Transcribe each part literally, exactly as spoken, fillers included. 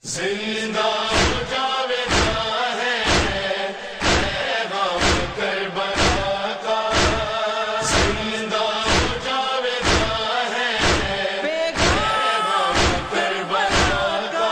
زندہ ہو جاویدہ ہے پیغام کربلا کا، زندہ ہو جاویدہ ہے پیغام کربلا کا۔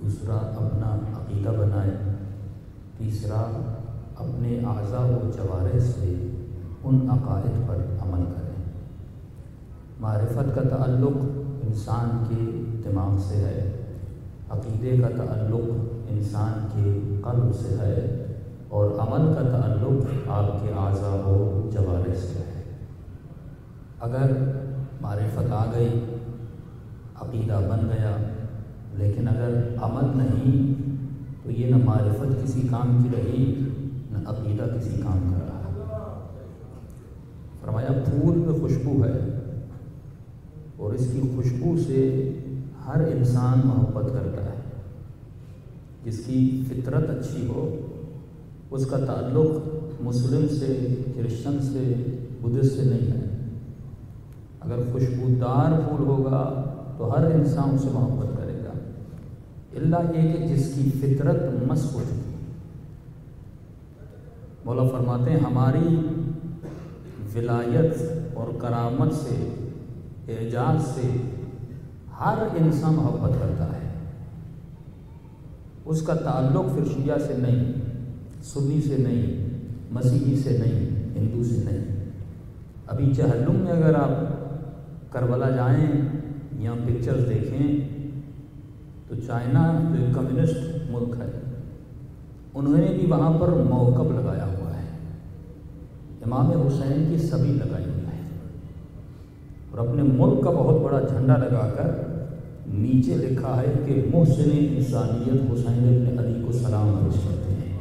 دوسرا اپنا عقیدہ بنائے، تیسرا اپنے اعضاء و جوارح سے ان عقائد پر عمل کرے۔ معرفت کا تعلق انسان کے دماغ سے ہے، عقیدے کا تعلق انسان کے قلب سے ہے، اور عمل کا تعلق آپ کے اعضاء و جوارح سے ہے۔ اگر معرفت آ گئی، عقیدہ بن گیا، لیکن اگر عمل نہیں تو یہ نہ معرفت کسی کام کی رہی، نہ عقیدہ کسی کام کا رہا۔ فرمایا پھول میں خوشبو ہے، اور اس کی خوشبو سے ہر انسان محبت کرتا ہے۔ جس کی فطرت اچھی ہو اس کا تعلق مسلم سے، کرسچن سے، بدھسٹ سے نہیں ہے۔ اگر خوشبودار پھول ہوگا تو ہر انسان سے محبت کرے گا، الا یہ کہ جس کی فطرت مسخ ہو چکی۔ مولا فرماتے ہیں ہماری ولایت اور کرامت سے، اعجاز سے ہر انسان محبت کرتا ہے۔ اس کا تعلق پھر شیعہ سے نہیں، سنی سے نہیں، مسیحی سے نہیں، ہندو سے نہیں۔ ابھی چہلم میں اگر آپ کربلا جائیں یا پکچرز دیکھیں تو چائنا جو ایک کمیونسٹ ملک ہے، انہوں نے بھی وہاں پر موقف لگایا ہوا ہے، امام حسین کی سبھی لگائی ہوئی ہے، اور اپنے ملک کا بہت بڑا جھنڈا لگا کر نیچے لکھا ہے کہ محسن انسانیت حسین ابن علی کو سلام پیش کرتے ہیں۔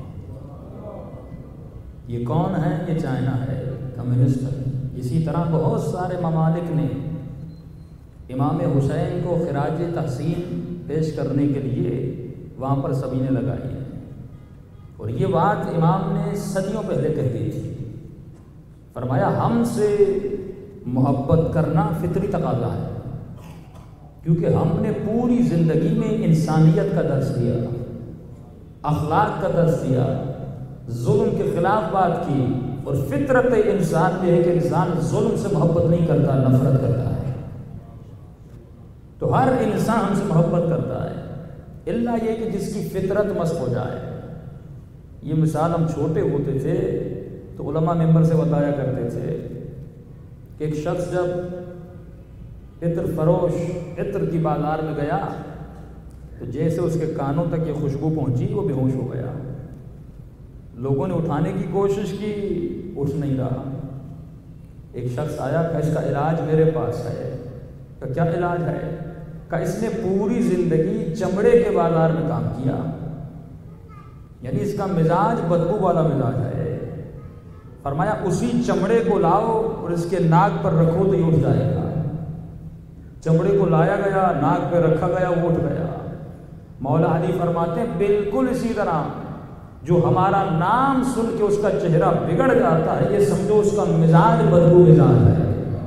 یہ کون ہے؟ یہ چائنا ہے، کمیونسٹ ہے۔ اسی طرح بہت سارے ممالک نے امام حسین کو خراج تحسین پیش کرنے کے لیے وہاں پر سبھی نے لگائی ہے، اور یہ بات امام نے صدیوں پہلے کہہ دی تھی۔ فرمایا ہم سے محبت کرنا فطری تقاضا ہے، کیونکہ ہم نے پوری زندگی میں انسانیت کا درس دیا، اخلاق کا درس دیا، ظلم کے خلاف بات کی، اور فطرت انسان میں ہے کہ انسان ظلم سے محبت نہیں کرتا، نفرت کرتا ہے۔ تو ہر انسان ہم سے محبت کرتا ہے، الا یہ کہ جس کی فطرت مسخ ہو جائے۔ یہ مثال ہم چھوٹے ہوتے تھے تو علماء ممبر سے بتایا کرتے تھے کہ ایک شخص جب عطر فروش عطر کی بازار میں گیا تو جیسے اس کے کانوں تک یہ خوشبو پہنچی وہ بے ہوش ہو گیا۔ لوگوں نے اٹھانے کی کوشش کی، اٹھ نہیں رہا۔ ایک شخص آیا کہ اس کا علاج میرے پاس ہے۔ کہ کیا علاج ہے؟ کہ اس نے پوری زندگی چمڑے کے بازار میں کام کیا، یعنی اس کا مزاج بدبو والا مزاج ہے۔ فرمایا اسی چمڑے کو لاؤ اور اس کے ناک پر رکھو تو یہ اٹھ جائے گا۔ چمڑے کو لایا گیا، ناک پہ رکھا گیا، وہ اٹھ گیا۔ مولا علی فرماتے ہیں بالکل اسی طرح جو ہمارا نام سن کے اس کا چہرہ بگڑ جاتا ہے، یہ سمجھو اس کا مزاج بدبو مزاج ہے۔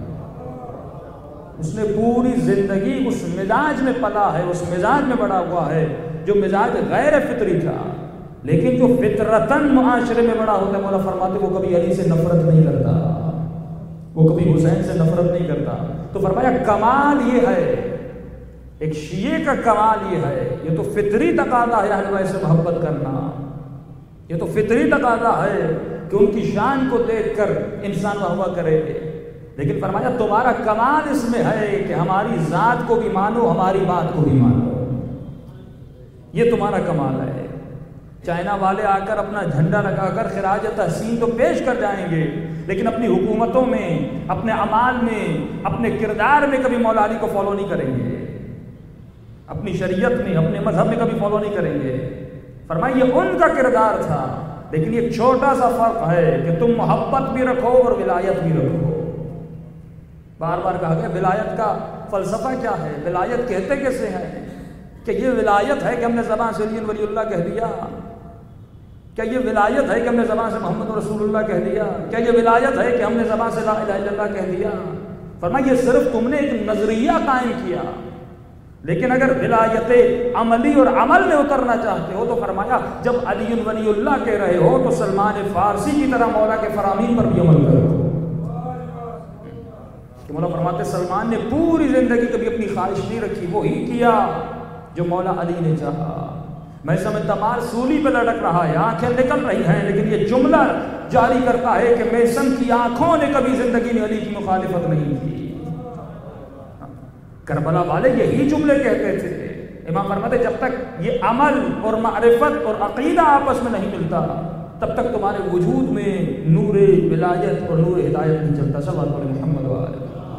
اس نے پوری زندگی اس مزاج میں پلا ہے، اس مزاج میں بڑا ہوا ہے جو مزاج غیر فطری تھا، لیکن جو فطرتاً معاشرے میں بڑا ہوتا ہے، مولا فرماتے وہ کبھی علی سے نفرت نہیں کرتا، وہ کبھی حسین سے نفرت نہیں کرتا۔ تو فرمایا کمال یہ ہے، ایک شیعہ کا کمال یہ ہے، یہ تو فطری تقاضا ہے اہل بیت سے محبت کرنا، یہ تو فطری تقاضا ہے کہ ان کی شان کو دیکھ کر انسان محبت کرے۔ لیکن فرمایا تمہارا کمال اس میں ہے کہ ہماری ذات کو بھی مانو، ہماری بات کو بھی مانو، یہ تمہارا کمال ہے۔ چائنا والے آ کر اپنا جھنڈا لگا کر خراج تحسین تو پیش کر جائیں گے، لیکن اپنی حکومتوں میں، اپنے اعمال میں، اپنے کردار میں کبھی مولا علی کو فالو نہیں کریں گے، اپنی شریعت میں، اپنے مذہب میں کبھی فالو نہیں کریں گے۔ فرمایا یہ ان کا کردار تھا، لیکن یہ چھوٹا سا فرق ہے کہ تم محبت بھی رکھو اور ولایت بھی رکھو۔ بار بار کہا گیا ولایت کا فلسفہ کیا ہے، ولایت کہتے کیسے ہیں؟ کہ یہ ولایت ہے کہ ہم نے زبان سے علی ولی اللہ کہہ دیا؟ کیا یہ ولایت ہے کہ ہم نے زبان سے محمد رسول اللہ کہہ دیا؟ کیا یہ ولایت ہے کہ ہم نے زبان سے لا الہ الا اللہ کہہ دیا؟ فرمایا یہ صرف تم نے ایک نظریہ قائم کیا، لیکن اگر ولایت عملی اور عمل میں اترنا چاہتے ہو تو فرمایا جب علی ولی اللہ کہہ رہے ہو تو سلمان فارسی کی طرح مولا کے فرامین پر بھی عمل کرو۔ کہ مولا فرماتے سلمان نے پوری زندگی کبھی اپنی خواہش نہیں رکھی، وہی کیا جو مولا علی نے چاہا۔ میں سمجھتا مار سولی پہ لٹک رہا ہے، آنکھیں نکل رہی ہیں، لیکن یہ جملہ جاری کرتا ہے کہ میسن کی آنکھوں نے کبھی زندگی میں علی کی مخالفت نہیں کی۔ کربلا والے یہی جملے کہتے تھے۔ امام فرماتے جب تک یہ عمل اور معرفت اور عقیدہ آپس میں نہیں ملتا تب تک تمہارے وجود میں نور ولایت اور نور ہدایت نہیں چلتا۔ صلی اللہ علیہ محمد وآلہ۔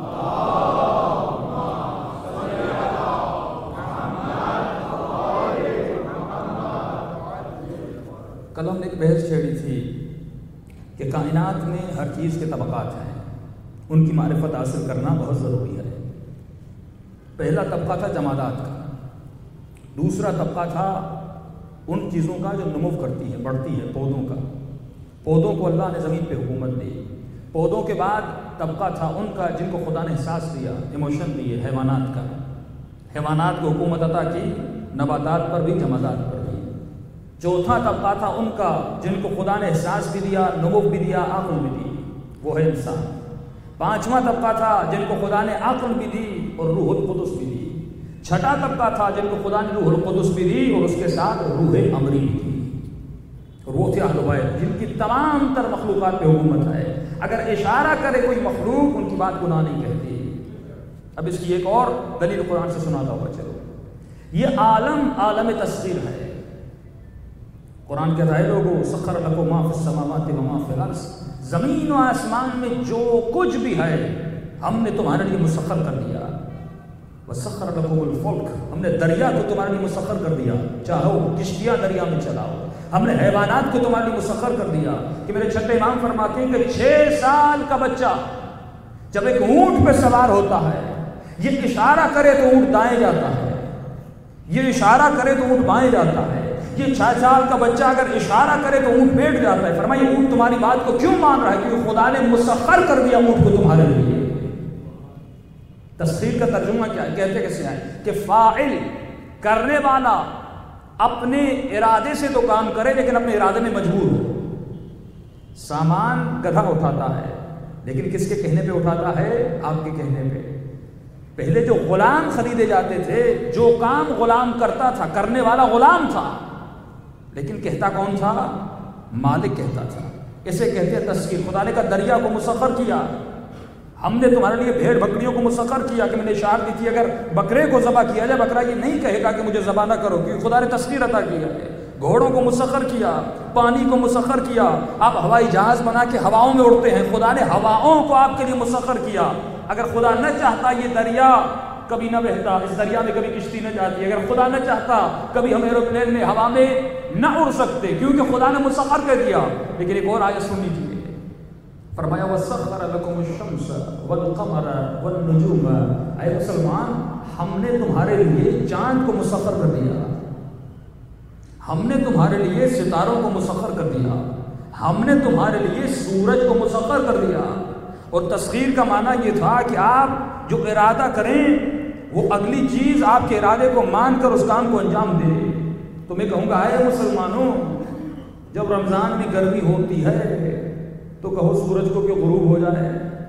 کل ہم نے ایک بحث چھیڑی تھی کہ کائنات میں ہر چیز کے طبقات ہیں، ان کی معرفت حاصل کرنا بہت ضروری ہے۔ پہلا طبقہ تھا جمادات کا، دوسرا طبقہ تھا ان چیزوں کا جو نمو کرتی ہے، بڑھتی ہے، پودوں کا۔ پودوں کو اللہ نے زمین پہ حکومت دی۔ پودوں کے بعد طبقہ تھا ان کا جن کو خدا نے احساس دیا، ایموشن دیے، حیوانات کا۔ حیوانات کو حکومت عطا کی، نباتات پر بھی، جمادات پر بھی۔ چوتھا طبقہ تھا ان کا جن کو خدا نے احساس بھی دیا، نبوت بھی دیا، عقل بھی دی، وہ ہے انسان۔ پانچواں طبقہ تھا جن کو خدا نے عقل بھی دی اور روح القدس بھی دی۔ چھٹا طبقہ تھا جن کو خدا نے روح القدس بھی دی اور اس کے ساتھ روح امری بھی دی، اور وہ تھے اہل بیت جن کی تمام تر مخلوقات پہ حکومت ہے۔ اگر اشارہ کرے کوئی مخلوق ان کی بات گناہ نہیں کہتی۔ اب اس کی ایک اور دلیل قرآن سے سناتا ہوا چلو۔ یہ عالم عالم تصغیر ہے۔ قرآن کہتا ہے لوگوں سخر لکم ما فی السماوات و ما فی الارض، زمین و آسمان میں جو کچھ بھی ہے ہم نے تمہارے لیے مسخر کر دیا۔ وسخر لکم الفلک، ہم نے دریا کو تمہارے لیے مسخر کر دیا، چاہو کشتیاں دریا میں چلاؤ۔ ہم نے حیوانات کو تمہارے لیے مسخر کر دیا کہ میرے چھٹے امام فرماتے ہیں کہ چھ سال کا بچہ جب ایک اونٹ پہ سوار ہوتا ہے، یہ اشارہ کرے تو اونٹ دائیں جاتا ہے، یہ اشارہ کرے تو اونٹ بائیں جاتا ہے۔ یہ چھ سال کا بچہ اگر اشارہ کرے تو اونٹ بیٹھ جاتا ہے۔ فرمایا یہ اونٹ تمہاری بات کو کیوں مان رہا ہے؟ کیونکہ خدا نے مسخر کر دیا اونٹ کو تمہارے لیے۔ تسخیر کا ترجمہ کیا ہے؟ کہتے کیسے ہیں کہ فاعل کرنے والا اپنے ارادے سے تو کام کرے لیکن اپنے ارادے میں مجبور ہو۔ سامان گدھا اٹھاتا ہے لیکن کس کے کہنے پہ اٹھاتا ہے؟ آپ کے کہنے پہ۔ پہلے جو غلام خریدے جاتے تھے، جو کام غلام کرتا تھا، کرنے والا غلام تھا، لیکن کہتا کون تھا؟ مالک کہتا تھا۔ اسے کہتے ہیں تسخیر۔ خدا نے کہا دریا کو مسخر کیا، ہم نے تمہارے لیے بھیڑ بکریوں کو مسخر کیا کہ میں نے اشارہ دی تھی اگر بکرے کو ذبح کیا جائے، بکرا یہ نہیں کہے گا کہ مجھے ذبح نہ کرو، کیونکہ خدا نے تسخیر عطا کیا ہے۔ گھوڑوں کو مسخر کیا، پانی کو مسخر کیا، آپ ہوائی جہاز بنا کے ہواؤں میں اڑتے ہیں، خدا نے ہواؤں کو آپ کے لیے مسخر کیا۔ اگر خدا نہ چاہتا یہ دریا کبھی نہ بہتا، اس دریا میں کبھی کشتی نہ جاتی، اگر خدا نہ چاہتا کبھی ہم ایروپلین میں ہوا میں نہ اڑ سکتے، کیونکہ خدا نے مسخر کر دیا۔ لیکن ایک اور آیت سن لیجیے، فرمایا وَسَخَّرَ لَكُمُ الشَّمْسَ وَالْقَمَرَ وَالنُّجُومَ، اے مسلمان ہم نے تمہارے لیے چاند کو مسخر کر دیا، ہم نے تمہارے لیے ستاروں کو مسخر کر دیا، ہم نے تمہارے لیے سورج کو مسخر کر دیا۔ اور تسخیر کا معنی یہ تھا کہ آپ جو ارادہ کریں وہ اگلی چیز آپ کے ارادے کو مان کر اس کام کو انجام دے۔ تو میں کہوں گا اے مسلمانوں، جب رمضان میں گرمی ہوتی ہے تو کہو سورج کو کہ غروب ہو جائے،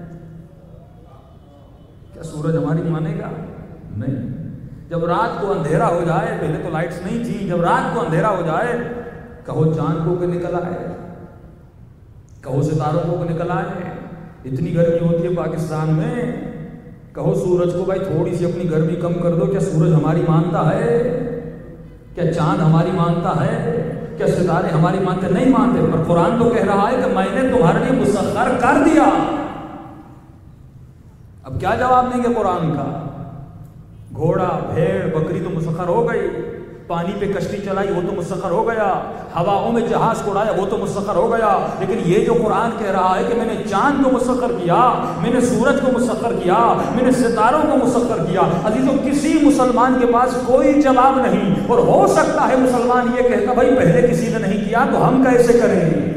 کیا سورج ہماری مانے گا؟ نہیں۔ جب رات کو اندھیرا ہو جائے، پہلے تو لائٹس نہیں تھی، جب رات کو اندھیرا ہو جائے کہو چاند کو کہ نکل آئے، کہو ستاروں کو کہ نکل آئے۔ اتنی گرمی ہوتی ہے پاکستان میں، کہو سورج کو بھائی تھوڑی سی اپنی گرمی کم کر دو۔ کیا سورج ہماری مانتا ہے؟ کیا چاند ہماری مانتا ہے؟ کیا ستارے ہماری مانتے؟ نہیں مانتے۔ پر قرآن تو کہہ رہا ہے کہ میں نے تمہارے لیے مسخر کر دیا۔ اب کیا جواب دیں گے قرآن کا؟ گھوڑا، بھیڑ، بکری تو مسخر ہو گئی، پانی پہ کشتی چلائی وہ تو مسخر ہو گیا، ہواؤں میں جہاز کو اڑایا وہ تو مسخر ہو گیا، لیکن یہ جو قرآن کہہ رہا ہے کہ میں نے چاند کو مسخر کیا، میں نے سورج کو مسخر کیا، میں نے ستاروں کو مسخر کیا، عزیزوں کسی مسلمان کے پاس کوئی جواب نہیں۔ اور ہو سکتا ہے مسلمان یہ کہتا بھائی پہلے کسی نے نہیں کیا تو ہم کیسے کریں؟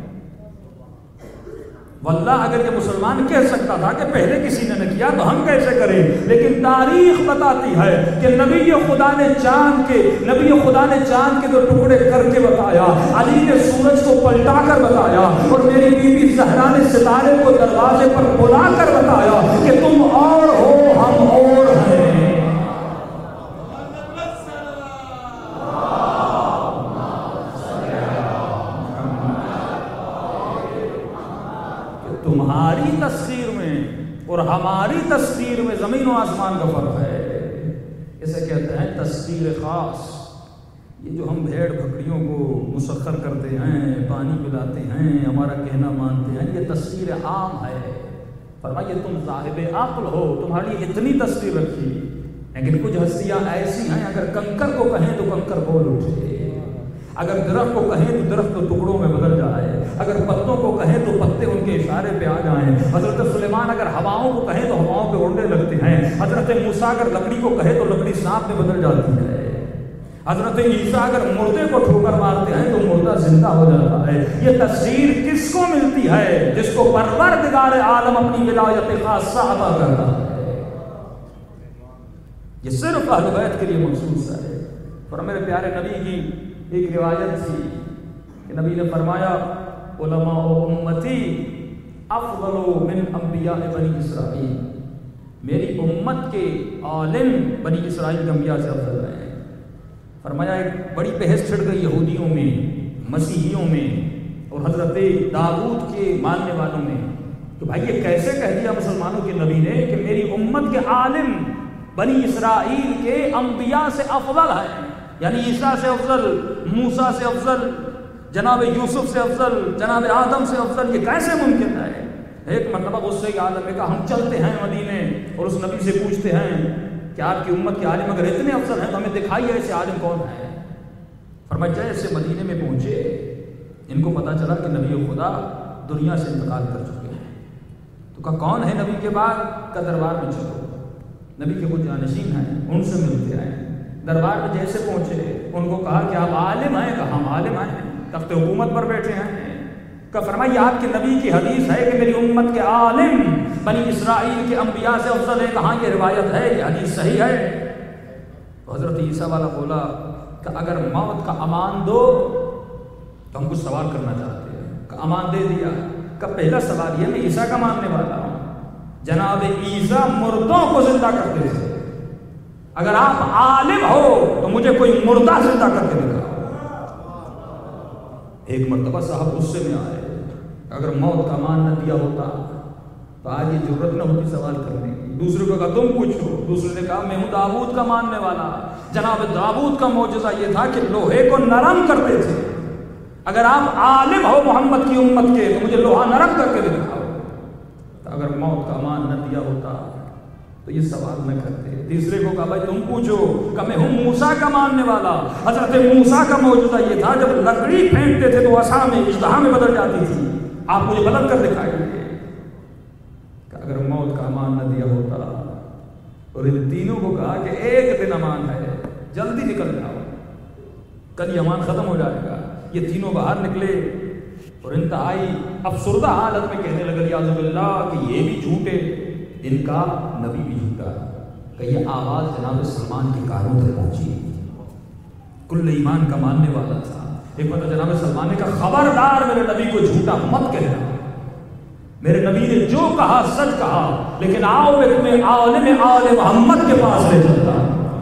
واللہ اگر یہ مسلمان کہہ سکتا تھا کہ پہلے کسی نے نہ کیا تو ہم کیسے کریں، لیکن تاریخ بتاتی ہے کہ نبی خدا نے چاند کے نبی خدا نے چاند کے دو ٹکڑے کر کے بتایا، علی نے سورج کو پلٹا کر بتایا، اور میری بیوی زہرا نے ستارے کو دروازے پر بلا کر بتایا کہ تم اور ہو ہم اور ہیں۔ تمہاری تسخیر میں اور ہماری تسخیر میں زمین و آسمان کا فرق ہے. اسے کہتے ہیں تسخیر خاص. یہ جو ہم بھیڑ بکریوں کو مسخر کرتے ہیں، پانی پلاتے ہیں، ہمارا کہنا مانتے ہیں، یہ تسخیر عام ہے. فرمایا تم صاحب عقل ہو، تمہاری اتنی تسخیر رکھی. لیکن کچھ ہستیاں ایسی ہیں اگر کنکر کو کہیں تو کنکر بول اٹھے، اگر درخت کو کہیں تو درخت تو ٹکڑوں میں بدل جائے، اگر پتوں کو کہیں تو پتے ان کے اشارے پہ آ جائیں. حضرت سلیمان اگر ہواؤں کو کہیں تو ہواؤں پہ اڑنے لگتے ہیں. حضرت موسیٰ اگر لکڑی کو کہے تو لکڑی سانپ میں بدل جاتی ہے. حضرت عیسیٰ اگر مردے کو ٹھوکر مارتے ہیں تو مردہ زندہ ہو جاتا ہے. یہ تفسیر کس کو ملتی ہے؟ جس کو پروردگار عالم اپنی ولایت خاصہ عطا کرتا ہے. یہ صرف اہل بیت کے لیے مخصوص ہے. اور میرے پیارے نبی کی ایک روایت تھی کہ نبی نے فرمایا علماء امتی افضل من انبیاء بنی اسرائیل. میری امت کے عالم بنی اسرائیل کے انبیاء سے افضل ہیں. فرمایا ایک بڑی بحث چھڑ گئی یہودیوں میں، مسیحیوں میں اور حضرت داؤد کے ماننے والوں میں کہ بھائی یہ کیسے کہہ دیا مسلمانوں کے نبی نے کہ میری امت کے عالم بنی اسرائیل کے انبیاء سے افضل ہیں، یعنی عیسیٰ سے افضل، موسیٰ سے افضل، جناب یوسف سے افضل، جناب آدم سے افضل. یہ کیسے ممکن ہے؟ ایک مرتبہ غصے کے عالم میں کہا ہم چلتے ہیں مدینے اور اس نبی سے پوچھتے ہیں کہ آپ کی امت کے عالم اگر اتنے افضل ہیں تو ہمیں دکھائیے ایسے عالم کون ہے. فرمایا جیسے مدینے میں پہنچے ان کو پتا چلا کہ نبی خدا دنیا سے انتقال کر چکے ہیں. تو کہا کون ہے نبی کے بعد؟ کا دربار میں چلو. نبی کے کچھ جانشین ہیں ان سے ملتے آئے. دربار میں جیسے پہنچے ان کو کہا کہ آپ عالم ہیں؟ کہا ہم عالم ہیں، تخت حکومت پر بیٹھے ہیں. کہ فرمایا آپ کے نبی کی حدیث ہے کہ میری امت کے عالم بنی اسرائیل کے انبیاء سے افضل ہے. کہاں یہ روایت ہے؟ یہ حدیث صحیح ہے. تو حضرت عیسیٰ والا بولا کہ اگر موت کا امان دو تو ہم کچھ سوال کرنا چاہتے ہیں. کہ امان دے دیا. کہ پہلا سوال یہ میں عیسیٰ کا ماننے والا ہوں. جناب عیسیٰ مردوں کو زندہ کرتے تھے. اگر آپ عالم ہو تو مجھے کوئی مردہ زندہ کر کے دکھاؤ. ایک مرتبہ صاحب غصے میں آئے. اگر موت کا مان نہ دیا ہوتا تو آج یہ ضرورت نہ ہوتی سوال کرنے کی. دوسرے کو کہا تم پوچھو. دوسرے نے کہا میں ہوں داؤد کا ماننے والا. جناب داؤد کا معجزہ یہ تھا کہ لوہے کو نرم کرتے تھے. اگر آپ عالم ہو محمد کی امت کے تو مجھے لوہا نرم کر کے دکھاؤ. تو اگر موت کا مان نہ دیا ہوتا تو یہ سوال نہ کرتے. تیسرے کو کہا بھائی تم پوچھو. کہ میں ہوں موسیٰ کا ماننے والا. حضرت موسیٰ کا معجزہ یہ تھا جب لکڑی پھینکتے تھے تو عصا میں اژدہا میں بدل جاتی تھی. آپ مجھے بدل کر دکھائیں گے. کہ اگر موت کا امان نہ دیا ہوتا. اور ان تینوں کو کہا کہ ایک دن امان ہے، جلدی نکل جاؤ، کل یہ امان ختم ہو جائے گا. یہ تینوں باہر نکلے اور انتہائی افسردہ حالت میں کہنے لگے یعوذ باللہ کہ یہ بھی جھوٹے، ان کا نبی بھی جھوٹا. کہ یہ آواز جناب سلمان کے کانوں تک پہنچی. کل ایمان کا ماننے والا تھا. ایک مرتبہ جناب سلمان نے کہا خبردار میرے نبی کو جھوٹا مت کہنا. میرے نبی نے جو کہا سچ کہا. لیکن آؤ میں تمہیں عالم آل محمد کے پاس لے چلتا.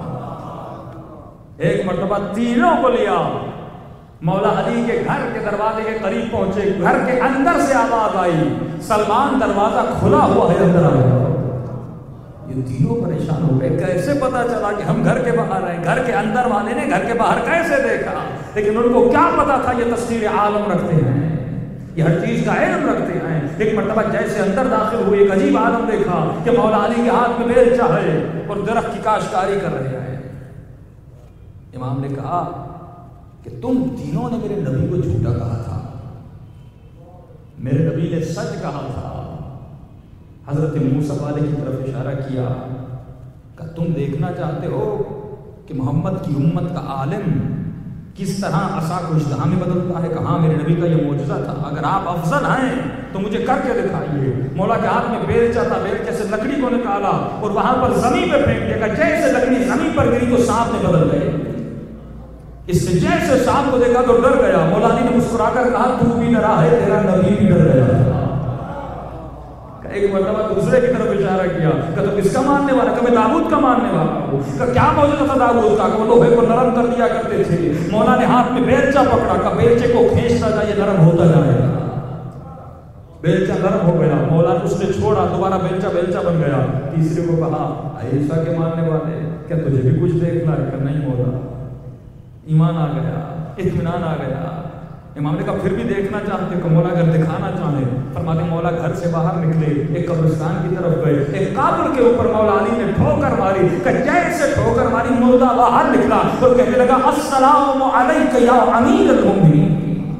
ایک مرتبہ تینوں کو لیا. مولا علی کے گھر کے دروازے کے قریب پہنچے. گھر کے اندر سے آواز آئی سلمان دروازہ کھلا ہوا ہے اندر آئے. یہ تینوں پریشان ہو گئے. کیسے پتا چلا کہ ہم گھر کے باہر ہیں؟ گھر کے اندر والے نے گھر کے باہر کیسے دیکھا؟ لیکن ان کو کیا پتا تھا یہ تصویر عالم رکھتے ہیں، یہ ہر چیز کا علم رکھتے ہیں. ایک مرتبہ جیسے اندر داخل ہوئے ایک عجیب عالم دیکھا کہ مولا علی کے ہاتھ میں بیلچہ ہے اور درخت کی کاشتکاری کر رہے ہیں. امام نے کہا کہ تم تینوں نے میرے نبی کو جھوٹا کہا تھا، میرے نبی نے سچ کہا تھا. حضرت موسیٰ والے کی طرف اشارہ کیا کہ تم دیکھنا چاہتے ہو کہ محمد کی امت کا عالم کس طرح عصا کو اژدہا میں بدلتا ہے. کہاں میرے نبی کا یہ معجزہ تھا. اگر آپ افضل ہیں تو مجھے کر کے دکھائیے. مولا کے ہاتھ میں بیلچہ تھا. بیلچے سے لکڑی کو نکالا اور وہاں پر زمین پہ پھینک دیا. کہ جیسے لکڑی زمین پر گری تو سانپ میں بدل گئے. اس سے جیسے سانپ کو دیکھا تو ڈر گیا. مولا علی نے مسکرا کر کہا تو بھی ڈرا ہے، تیرا نبی بھی ڈر گیا. ایک مرتبہ دوسرے کی طرف اشارہ کیا کہ تو کس کا ماننے والا؟ کہ میں داؤد کا ماننے والا ہوں. کہ کیا معجزہ تھا داؤد کا؟ کہ وہ لوہے کو نرم کر دیا کرتے تھے. مولا نے ہاتھ میں بیلچہ پکڑا کہ بیلچے کو کھینچتا جائے نرم ہوتا جائے گا. بیلچہ گرم ہو گیا، مولا نے اس نے چھوڑا، دوبارہ بیلچہ بیلچہ بن گیا۔ تیسرے کو کہا عیسیٰ کے ماننے والے کیا تجھے بھی کچھ دیکھنا ہے؟ کہ نہیں مولا۔ ایمان آ گیا، اطمینان آ گیا۔ امام نے کہا پھر بھی دیکھنا چاہتے کہ مولا اگر دکھانا چاہیں؟ فرماتے مولا گھر سے باہر نکلے، ایک قبرستان کی طرف گئے، ایک قبر کے اوپر مولا علی نے ٹھوکر ماری، کہ جیسے ٹھوکر ماری مردہ باہر نکلا اور کہنے لگا السلام علیک یا امیر المؤمنین۔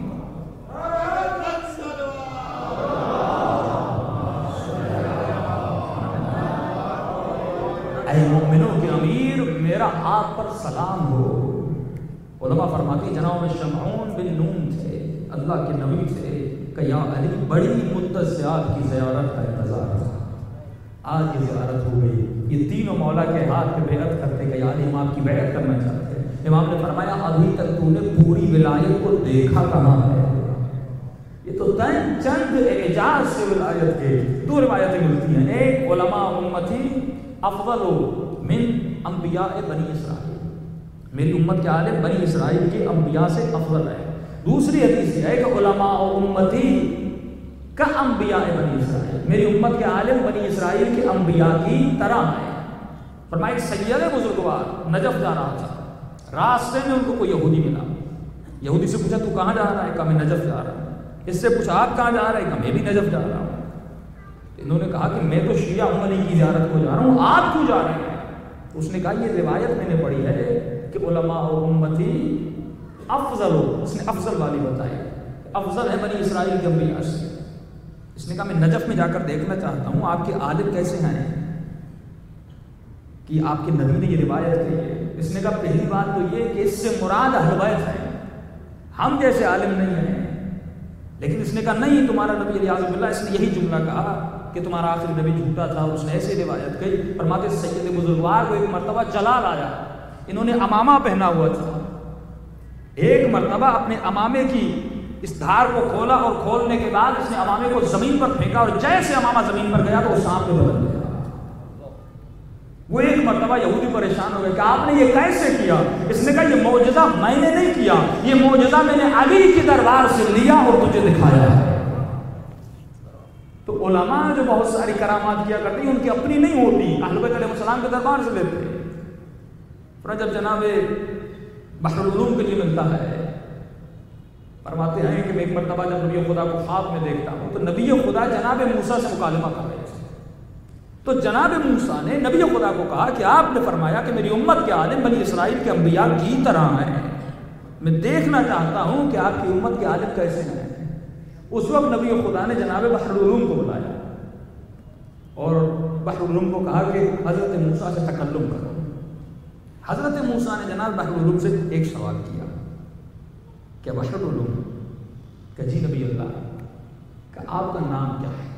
اے مومنوں کے امیر، میرا آپ پر سلام ہو۔ علماء فرماتے ہیں جناب شمعون بن نون تھے، اللہ کے نبی تھے، کہ یا علی بڑی مدت سے آپ کی زیارت کا انتظار تھا، آج یہ زیارت ہو گئی۔ یہ تینوں مولا کے ہاتھ پہ بیعت کرتے کہ یا علی ہم آپ کی بیعت کرنا چاہتے ہیں۔ امام نے فرمایا ابھی تک تو نے پوری ولایت کو دیکھا کہاں ہے؟ یہ تو چند اعجاز سے ولایت کے دو روایتیں ملتی ہیں، ایک علماء امتی افضل من انبیاء بنی اسرائیل، میری امت کے عالم بنی اسرائیل کے انبیاء سے افضل ہے۔ دوسری حدیث یہ ہے کہ علماء امتی کا انبیاء بنی اسرائیل، میری امت کے عالم بنی اسرائیل کے انبیاء کی طرح ہے۔ فرمایا ایک سید بزرگوار نجف جا رہا تھا، راستے میں ان کو کوئی یہودی ملا، یہودی سے پوچھا تو کہاں جا رہا ہے؟ کہا میں نجف جا رہا ہوں۔ اس سے پوچھا آپ کہاں جا رہے ہیں؟ کہا میں بھی نجف جا رہا ہوں۔ انہوں نے کہا کہ میں تو شیعہ ہوں، علی کی زیارت کو جا رہا ہوں، آپ کیوں جا رہے ہیں؟ اس نے کہا یہ روایت میں نے پڑھی ہے کہ علماء امتی افضل ہو، اس نے افضل والی بتائی، افضل ہے بنی اسرائیل کے انبیاء سے۔ اس نے کہا میں نجف میں جا کر دیکھنا چاہتا ہوں آپ کے عالم کیسے ہیں کہ آپ کے نبی نے یہ روایت کہی ہے۔ اس نے کہا پہلی بات تو یہ کہ اس سے مراد اہل بیت ہے، ہم جیسے عالم نہیں ہیں۔ لیکن اس نے کہا نہیں، تمہارا نبی ریاض باللہ، اس نے یہی جملہ کہا کہ تمہارا آخری نبی جھوٹا تھا، اور اس نے ایسے روایت کہی۔ فرماتے سید بزرگوار کو ایک مرتبہ جلال آیا، انہوں نے امامہ پہنا ہوا تھا، ایک مرتبہ اپنے امامے کی اس دھار کو کھولا اور کھولنے کے بعد اس نے امامے کو زمین پر پھینکا، اور جیسے امامہ زمین پر گیا تو وہ سانپ میں بدل گیا۔ وہ ایک مرتبہ یہودی پریشان ہو گئے کہ آپ نے یہ کیسے کیا؟ اس نے کہا یہ معجزہ میں نے نہیں کیا، یہ معجزہ میں نے علی کے دربار سے لیا اور تجھے دکھایا ہے۔ تو علماء جو بہت ساری کرامات کیا کرتے ہیں ان کی اپنی نہیں ہوتی، اہل بیت علیہ السلام کے دربار سے لیتے ہیں۔ پر جب جناب بحر العلوم کے لیے ملتا ہے، فرماتے ہیں کہ میں ایک مرتبہ جب نبی خدا کو خواب میں دیکھتا ہوں تو نبی خدا جناب موسیٰ سے مکالمہ کر رہے تھے، تو جناب موسیٰ نے نبی خدا کو کہا کہ آپ نے فرمایا کہ میری امت کے عالم بنی اسرائیل کے انبیاء کی طرح ہیں، میں دیکھنا چاہتا ہوں کہ آپ کی امت کے عالم کیسے ہیں۔ اس وقت نبی خدا نے جناب بحر العلوم کو بلایا اور بحر العلوم کو کہا کہ حضرت موسیٰ سے تکلم کرو۔ حضرت موسیٰ نے جناب بحر العلوم سے ایک سوال کیا کہ بحر العلوم کہ جی نبی اللہ کہ آپ کا نام کیا ہے؟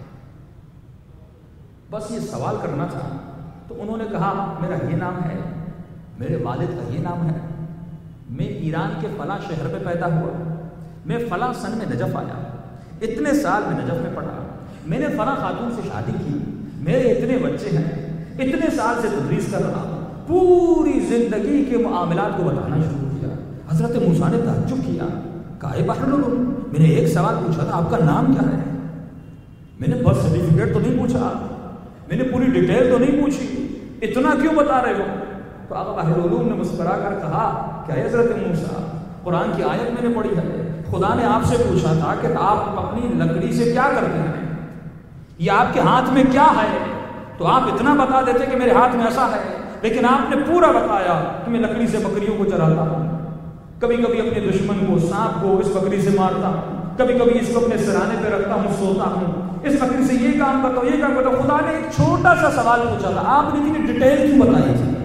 بس یہ سوال کرنا تھا۔ تو انہوں نے کہا میرا یہ نام ہے، میرے والد کا یہ نام ہے، میں ایران کے فلاں شہر میں پیدا ہوا، میں فلاں سن میں نجف آیا، اتنے سال میں نجف میں پڑھا، میں نے فلاں خاتون سے شادی کی، میرے اتنے بچے ہیں، اتنے سال سے تدریس کر رہا، پوری زندگی کے معاملات کو بتانا شروع کیا۔ حضرت موسیٰ نے تعجب کیا، کہا اے بحر العلوم میں نے ایک سوال پوچھا تھا، آپ کا نام کیا ہے؟ میں نے برتھ سرٹیفکیٹ تو نہیں پوچھا، میں نے پوری ڈیٹیل تو نہیں پوچھی، اتنا کیوں بتا رہے ہو؟ تو آقا بحر العلوم نے مسکرا کر کہا کہ حضرت موسیٰ قرآن کی آیت میں نے پڑھی ہے، خدا نے آپ سے پوچھا تھا کہ آپ اپنی لکڑی سے کیا کرتے ہیں، یہ آپ کے ہاتھ میں کیا ہے؟ تو آپ اتنا بتا دیتے کہ میرے ہاتھ میں ایسا ہے، لیکن آپ نے پورا بتایا کہ میں لکڑی سے بکریوں کو چراتا ہوں، کبھی کبھی اپنے دشمن کو سانپ کو اس بکری سے مارتا ہوں، کبھی کبھی اس کو اپنے سرانے پہ رکھتا ہوں، سوتا ہوں، اس بکری سے یہ کام کرتا ہوں، یہ کام کرتا ہوں۔ خدا نے ایک چھوٹا سا سوال پوچھا تھا، آپ نے اتنی ڈیٹیل کیوں بتائی تھی؟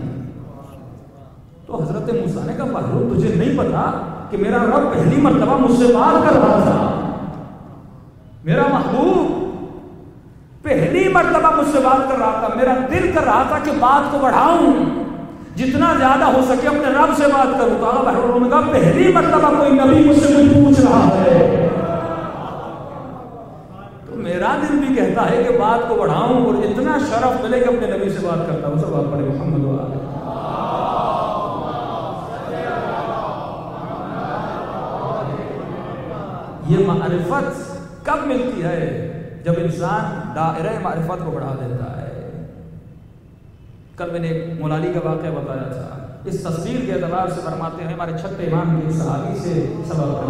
تو حضرت موسیٰ نے کہا بحر تجھے نہیں پتا کہ میرا رب پہلی مرتبہ مجھ سے بات کر رہا تھا، میرا محبوب پہلی مرتبہ مجھ سے بات کر رہا تھا، میرا دل کر رہا تھا کہ بات کو بڑھاؤں، جتنا زیادہ ہو سکے اپنے رب سے بات کروں۔ تو بحر العلوم نے کہا پہلی مرتبہ کوئی نبی مجھ سے کچھ پوچھ رہا ہے، تو میرا دل بھی کہتا ہے کہ بات کو بڑھاؤں اور اتنا شرف ملے کہ اپنے نبی سے بات کرتا ہوں۔ سب بات پڑھے محمد و آلہ۔ یہ معرفت کب ملتی ہے؟ جب انسان دائرہ معرفت کو بڑھا دیتا ہے. کل میں نے ایک مولالی کا واقعہ بتایا تھا. اس تصویر کے اعتبار سے فرماتے ہیں ہمارے چھٹے امام کے صحابی سے سبق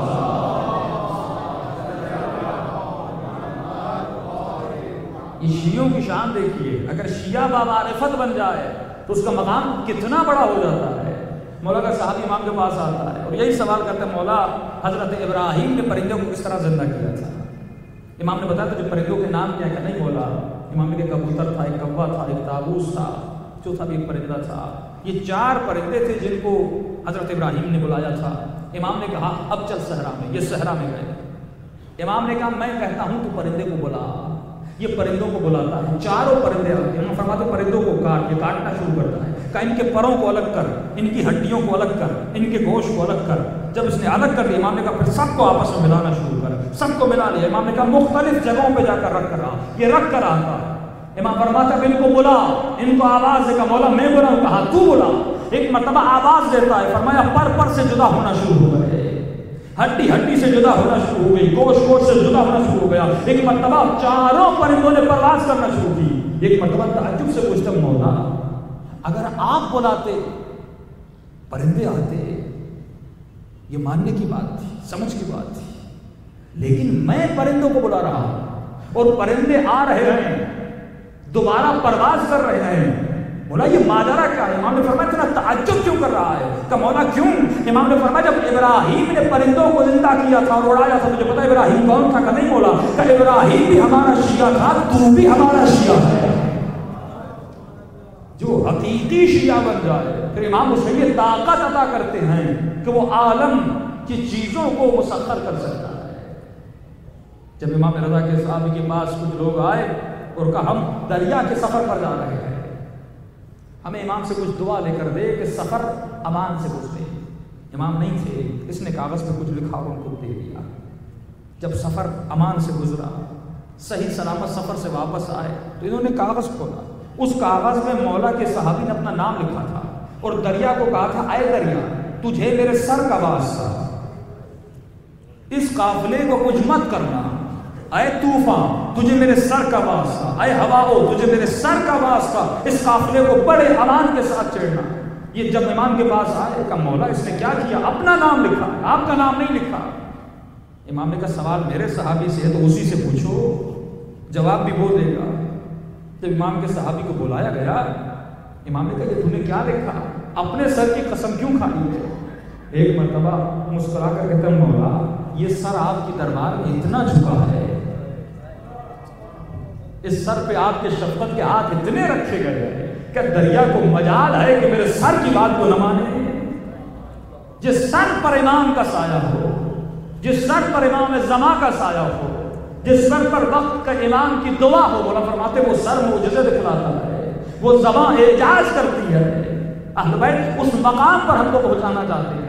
یہ شیعوں کی شان دیکھیے. اگر شیعہ بامعرفت بن جائے تو اس کا مقام کتنا بڑا ہو جاتا ہے. مولا کا صحابی امام کے پاس آتا ہے اور یہی سوال کرتے ہیں مولا حضرت ابراہیم نے پرندوں کو کس طرح زندہ کیا تھا. امام نے بتایا تھا جو پرندوں کے نام کیا کہ نہیں مولا. امام نے کبوتر تھا, ایک کوا تھا, ایک طاووس تھا, چوتھا بھی ایک پرندہ تھا. یہ چار پرندے تھے جن کو حضرت ابراہیم نے بلایا تھا. امام نے کہا اب چل صحرا میں. یہ صحرا میں گئے. امام نے کہا میں کہتا ہوں تو پرندے کو بلا. یہ پرندوں کو بلاتا ہے. چاروں پرندے آتے ہیں. فرماتے پرندوں کو کاٹ یہ کاٹنا شروع کرتا ہے. کہ ان کے پروں کو الگ کر, ان کی ہڈیوں کو الگ کر, ان کے گوشت کو الگ کر. جب اس نے الگ کر دیا امام نے کہا پھر سب کو آپس میں ملانا شروع کر. سب کو ملا لیا. امام نے کہا مختلف جگہوں پہ جا کر رکھ کر آ. یہ رکھ کر آتا ہے. امام فرماتا ہے ان کو بلا, ان کو آواز دے. کہا مولا میں بلاؤں. کہا تو بلا. ایک مرتبہ آواز دیتا ہے. فرمایا پر پر سے جدا ہونا شروع ہو گئے, ہڈی ہڈی سے جدا ہونا شروع ہو گئی, گوشت گوشت سے جدا ہونا شروع ہو گیا. ایک مرتبہ چاروں پرندوں نے پرواز کرنا شروع کی. ایک مرتبہ تعجب سے پوچھتا مولا اگر آپ بلاتے پرندے آتے, یہ ماننے کی بات تھی, سمجھ کی بات تھی. لیکن میں پرندوں کو بلا رہا ہوں اور پرندے آ رہے ہیں, دوبارہ پرواز کر رہے ہیں. مولا یہ ماجرا کیا ہے؟ امام نے فرمایا اتنا تعجب کیوں کر رہا ہے؟ کہ مولا کیوں؟ امام نے فرمایا جب ابراہیم نے پرندوں کو زندہ کیا تھا اور اڑایا تھا, تجھے پتا ہے ابراہیم کون تھا؟ کہ نہیں مولا. کہ ابراہیم بھی ہمارا شیعہ تھا, تو بھی ہمارا شیعہ ہے. جو حقیقی شیعہ بن جائے پھر امام اسے یہ طاقت عطا کرتے ہیں کہ وہ عالم کی چیزوں کو مسخر کر سکتا ہے. جب امام رضا کے صحابی کے پاس کچھ لوگ آئے اور کہا ہم دریا کے سفر پر جا رہے ہیں, ہمیں امام سے کچھ دعا لے کر دے کہ سفر امان سے گزرے. امام نہیں تھے, اس نے کاغذ پہ کچھ لکھا اور ان کو دے دیا. جب سفر امان سے گزرا, صحیح سلامت سفر سے واپس آئے تو انہوں نے کاغذ کھولا. اس کاغذ میں مولا کے صحابی نے اپنا نام لکھا تھا اور دریا کو کہا تھا اے دریا تجھے میرے سر کا واسطہ, اس قافلے کو کچھ مت کرنا. اے طوفان تجھے میرے سر کا واسطہ, اے ہواؤ تجھے میرے سر کا واسطہ, اس قافلے کو بڑے امان کے ساتھ چڑھنا. یہ جب امام کے پاس آئے کہ مولا اس نے کیا کیا؟ اپنا نام لکھا ہے, آپ کا نام نہیں لکھا. امام نے کہا سوال میرے صحابی سے ہے تو اسی سے پوچھو, جواب بھی وہ دے گا. جب امام کے صحابی کو بلایا گیا, امام نے کہا یہ تم نے کیا لکھا؟ اپنے سر کی قسم کیوں کھائی ہے؟ ایک مرتبہ مسکرا کر کہتا مولا یہ سر آپ کی دربار میں اتنا جھکا ہے, اس سر پہ آپ کے شفقت کے ہاتھ اتنے رکھے گئے کہ دریا کو مجال ہے کہ میرے سر کی بات کو نہ مانے. جس سر پر امام کا سایہ ہو, جس سر پر امام زماں کا سایہ ہو, جس سر پر وقت کا امام کی دعا ہو, مولا فرماتے وہ سر معجزے دکھلاتا ہے, وہ زبان اعجاز کرتی ہے. اہل بیت اس مقام پر ہم کو پہنچانا چاہتے ہیں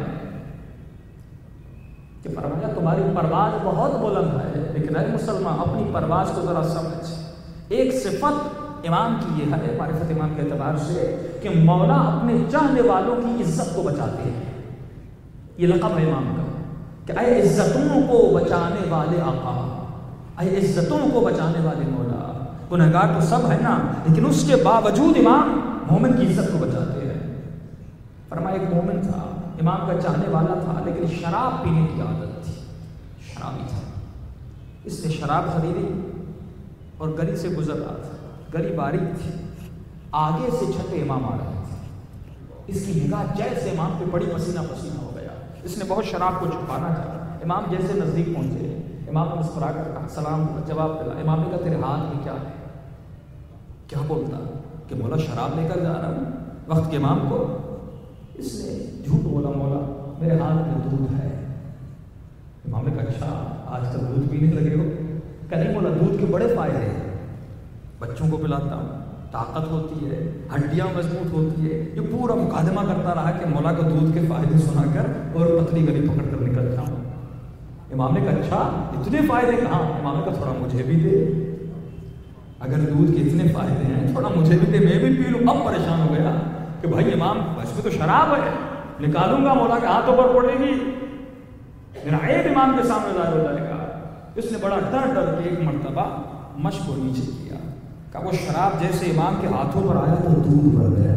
کہ فرمایا تمہاری پرواز بہت بلند ہے, لیکن اے مسلمان اپنی پرواز کو ذرا سمجھ. ایک صفت امام کی یہ ہے معرفت امام کے اعتبار سے کہ مولا اپنے چاہنے والوں کی عزت کو بچاتے ہیں. یہ لقب ہے امام کا کہ اے عزتوں کو بچانے والے آقا, اے عزتوں کو بچانے والے مولا. گنہگار تو سب ہے نا, لیکن اس کے باوجود امام مومن کی عزت کو بچاتے ہیں. فرمایا ایک مومن تھا, امام کا چاہنے والا تھا, لیکن شراب پینے کی عادت تھی, شرابی تھا. اس نے شراب خریدی اور گلی سے گزر رہا تھا. گلی باریک تھی, آگے سے چھٹے امام آ رہے تھے. اس کی نگاہ جیسے امام پہ پڑی پسینہ پسینہ ہو گیا. اس نے بہت شراب کو چھپانا چاہا. امام جیسے نزدیک پہنچے, امام نے مسکرا کر کہا سلام, جواب دلا. امام نے کہا تیرے ہاتھ میں کیا ہے؟ کیا بولتا کہ مولا شراب لے کر جا رہا ہوں وقت کے امام کو. اس نے جھوٹ بولا, مولا میرے ہاتھ میں دودھ ہے. امام نے کہا اچھا آج کل دودھ پینے لگے ہو؟ کہ نہیں مولا دودھ کے بڑے فائدے ہیں, بچوں کو پلاتا ہوں, طاقت ہوتی ہے, ہڈیاں مضبوط ہوتی ہے. یہ پورا مقادمہ کرتا رہا کہ مولا کو دودھ کے فائدے سنا کر اور پتلی گلی پکڑ کر نکل جاؤں. امام نے کہا اچھا اتنے فائدے کہاں؟ امام نے کہا تھوڑا مجھے بھی دے, اگر دودھ کے اتنے فائدے ہیں تھوڑا مجھے بھی دے, میں بھی پی لوں. اب پریشان ہو گیا کہ بھائی امام اس میں تو شراب ہے, نکالوں گا مولا کے ہاتھوں پر پڑے گی, میرا عیب امام کے سامنے ظاہر ہو جائے گا. اس نے بڑا ڈر ڈر کے ایک مرتبہ مشق کو نیچے کیا کہ وہ شراب جیسے امام کے ہاتھوں پر آیا تو دودھ بڑھ گیا.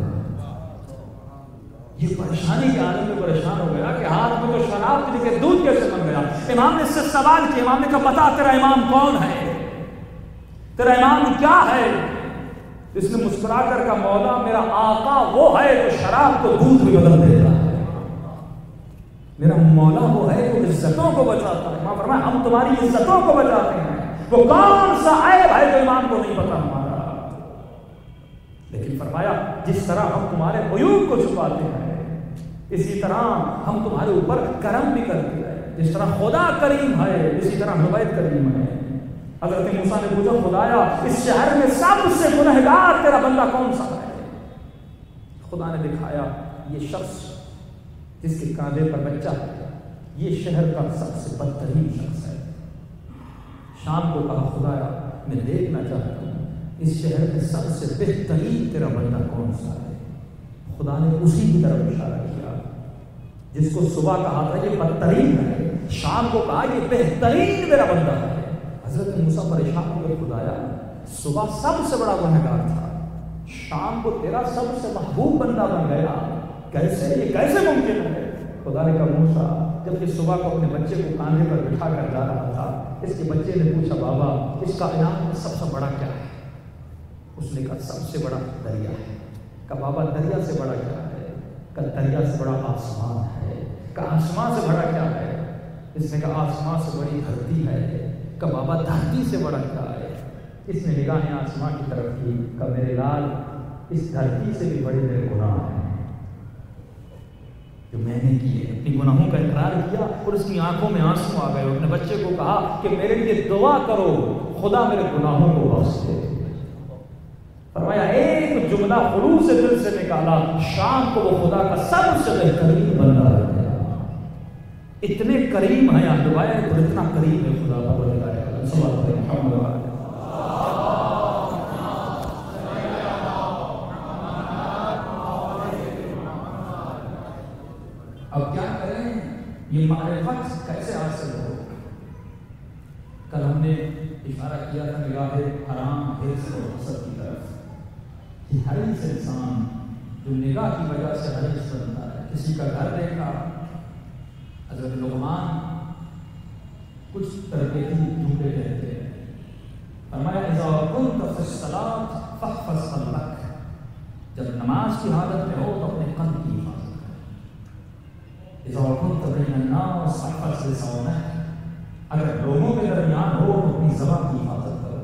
یہ پریشانی کے عالم میں پریشان ہو گیا کہ ہاتھ میں تو شراب تھی کہ دودھ کیسے بن گیا. امام نے اس سے سوال کیا. امام نے کہا بتا تیرا امام کون ہے, تیرا امام کیا ہے؟ اس نے مسکرا کر کہا مولا میرا آقا وہ ہے جو شراب کو دودھ میں بدل دیتا ہے, میرا مولا وہ ہے جو عزتوں کو بچاتا ہے. امام فرمایا ہم تمہاری عزتوں کو بچاتے ہیں, وہ کون سا عیب ہے جو امام کو نہیں پتا ہمارا. لیکن فرمایا جس طرح ہم تمہارے عیوب کو چھپاتے ہیں اسی طرح ہم تمہارے اوپر کرم بھی کرتے ہیں. جس طرح خدا کریم ہے اسی طرح نبیت کریم ہے. حضرت موسیٰ نے پوچھا خدایا اس شہر میں سب سے گنہگار تیرا بندہ کون سا ہے؟ خدا نے دکھایا یہ شخص جس کے کاندھے پر بچہ ہے یہ شہر کا سب سے بدترین شخص ہے. شام کو کہا خدایا میں دیکھنا چاہتا ہوں اس شہر میں سب سے بہترین تیرا بندہ کون سا ہے. خدا نے اسی کی طرف اشارہ کیا جس کو صبح کہا تھا یہ بدترین ہے, شام کو کہا یہ بہترین میرا بندہ ہے. حضرت موسیٰ پریشان ہو گئے خدایا صبح سب سے بڑا گنہگار تھا, شام کو تیرا سب سے محبوب بندہ بن گیا, کیسے یہ کیسے ممکن ہے؟ خدا نے کہا موسیٰ جب کہ صبح کو اپنے بچے کو کاندھے پر بٹھا کر جا رہا تھا اس کے بچے نے پوچھا بابا اس کائنات میں سب سے بڑا کیا ہے؟ اس نے کہا سب سے بڑا دریا ہے. کہا بابا دریا سے بڑا کیا ہے؟ کہا دریا سے بڑا آسمان ہے. کہا آسمان سے بڑا کیا ہے؟ اس نے کہا آسمان سے بڑی دھرتی ہے. کہا بابا دھرتی سے بڑا کیا ہے؟ اس نے نگاہیں آسمان کی طرف کی. کہا میرے لال اس دھرتی سے بھی بڑے میرے گناہ ہیں جو میں نے کیے. اپنی گناہوں کا اقرار کیا اور اس کی آنکھوں میں آنسو آ گئے. اپنے بچے کو کہا کہ میرے لیے دعا کرو خدا میرے گناہوں کو بخش دے. فرمایا ایک جملہ خلوص سے دل سے نکالا, شام کو وہ خدا کا سب سے بہترین بندہ ہے. اتنے کریم ہیں آپ دعائیں تو اتنا کریم ہے خدا کا بندہ ہے. اب کیا کریں یہ معرفت کیسے حاصل ہو؟ کل ہم نے اشارہ کیا تھا نگاہ حرام حرص اور حسد کی طرف کہ حریص انسان جو نگاہ کی وجہ سے حریص بنتا ہے. کسی کا گھر دیکھا, حضرت لقمان کچھ تربیتی جملے کہتے ہیں. فرمایا اذا كنت في الصلاة فاحفظ قلبك, جب نماز کی حالت میں ہو تو اپنے قلب کی حفاظت کر. اذا كنت بين الناس فاحفظ لسانك, اگر لوگوں کے درمیان ہو تو اپنی زبان کی حفاظت کرو.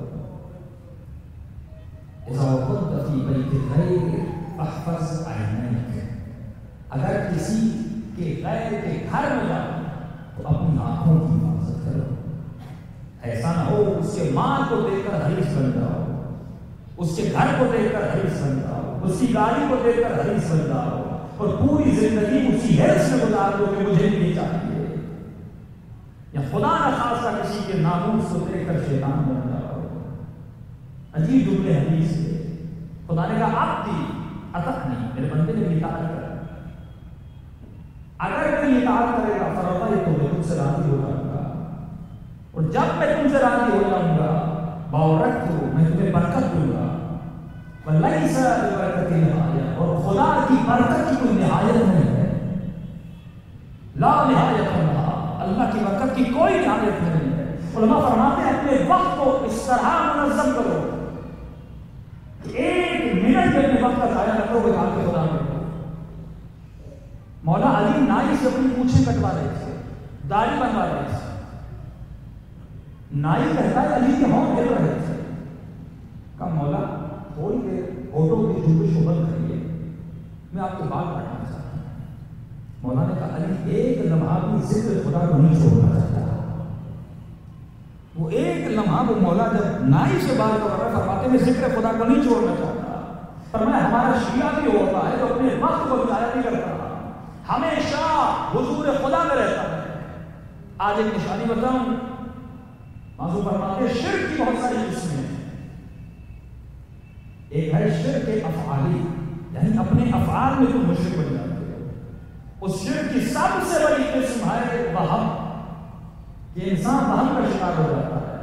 اذا كنت في بيت غير فاحفظ عينيك, اگر کسی کے غیر کے گھر میں جاؤ تو اپنی آنکھوں کی حفاظت کرو. ایسا نہ ہو اس کے مال کو دیکھ کر حریص بن جاؤ, اس کے گھر کو دیکھ کر حریص بن جاؤ, اس کی گاڑی کو دیکھ کر حریص بن جاؤ اور پوری زندگی اسی حرص میں گزار دو کہ مجھے نہیں چاہیے, یا خدا نہ خاصا کسی کے ناموس کو دیکھ کر شیطان بن جاؤ. عجیب جملے حدیث سے. خدا نے کہا آپ دی عطا نہیں, میرے بندے نے اطاعت کر, اگر کوئی اطاعت کرے گا فرما یہ تو میں تم سے راضی ہو جاؤں گا, اور جب میں تم سے راضی ہو جاؤں گا باورت ہو میں تمہیں برکت دوں گا. وَلَيْسَ لِبَرَكَتِ نِهَایَةٌ, اور خدا کی برکت کی کوئی نہایت نہیں ہے. لا نہایت لها, اللہ کی برکت کی کوئی نہایت نہیں ہے. علماء فرماتے ہیں اپنے وقت کو اس طرح منظم کرو کہ ایک منٹ میں اپنے وقت کا ضائع نہ کرو کہ آپ کے خدا میں. مولا علی نائی سے اپنی پوچھیں کٹوا رہے تھے, داڑھی بنوا رہے تھے. نائی کہتا ہے علی کے ہاں گر رہے تھے. کہا مولا تھوڑی دیر آٹو کی جنبش کو بند کریے, میں آپ کے بال کاٹنا چاہتا ہوں. مولا نے کہا علی ایک لمحہ بھی ذکر خدا کو نہیں چھوڑنا چاہتا. وہ ایک لمحہ وہ مولا جب نائی سے بال کر رہا فرماتے میں ذکر خدا کو نہیں چھوڑنا چاہتا. فرمایا ہمارا شیعہ بھی ہوتا ہے جو اپنے وقت کو ضائع نہیں کرتا, ہمیشہ حضور خدا میں رہتا ہے. آج ایک نشانی بتاؤں, موضوع فرماتے شرک کی بہت ساری قسمیں ہیں. ایک ہے شرک افعالی, یعنی اپنے افعال میں تم مشرک بن جاتے ہو. اس شرک کی سب سے بڑی قسم ہے وہم, کہ انسان وہم کا شکار ہو جاتا ہے.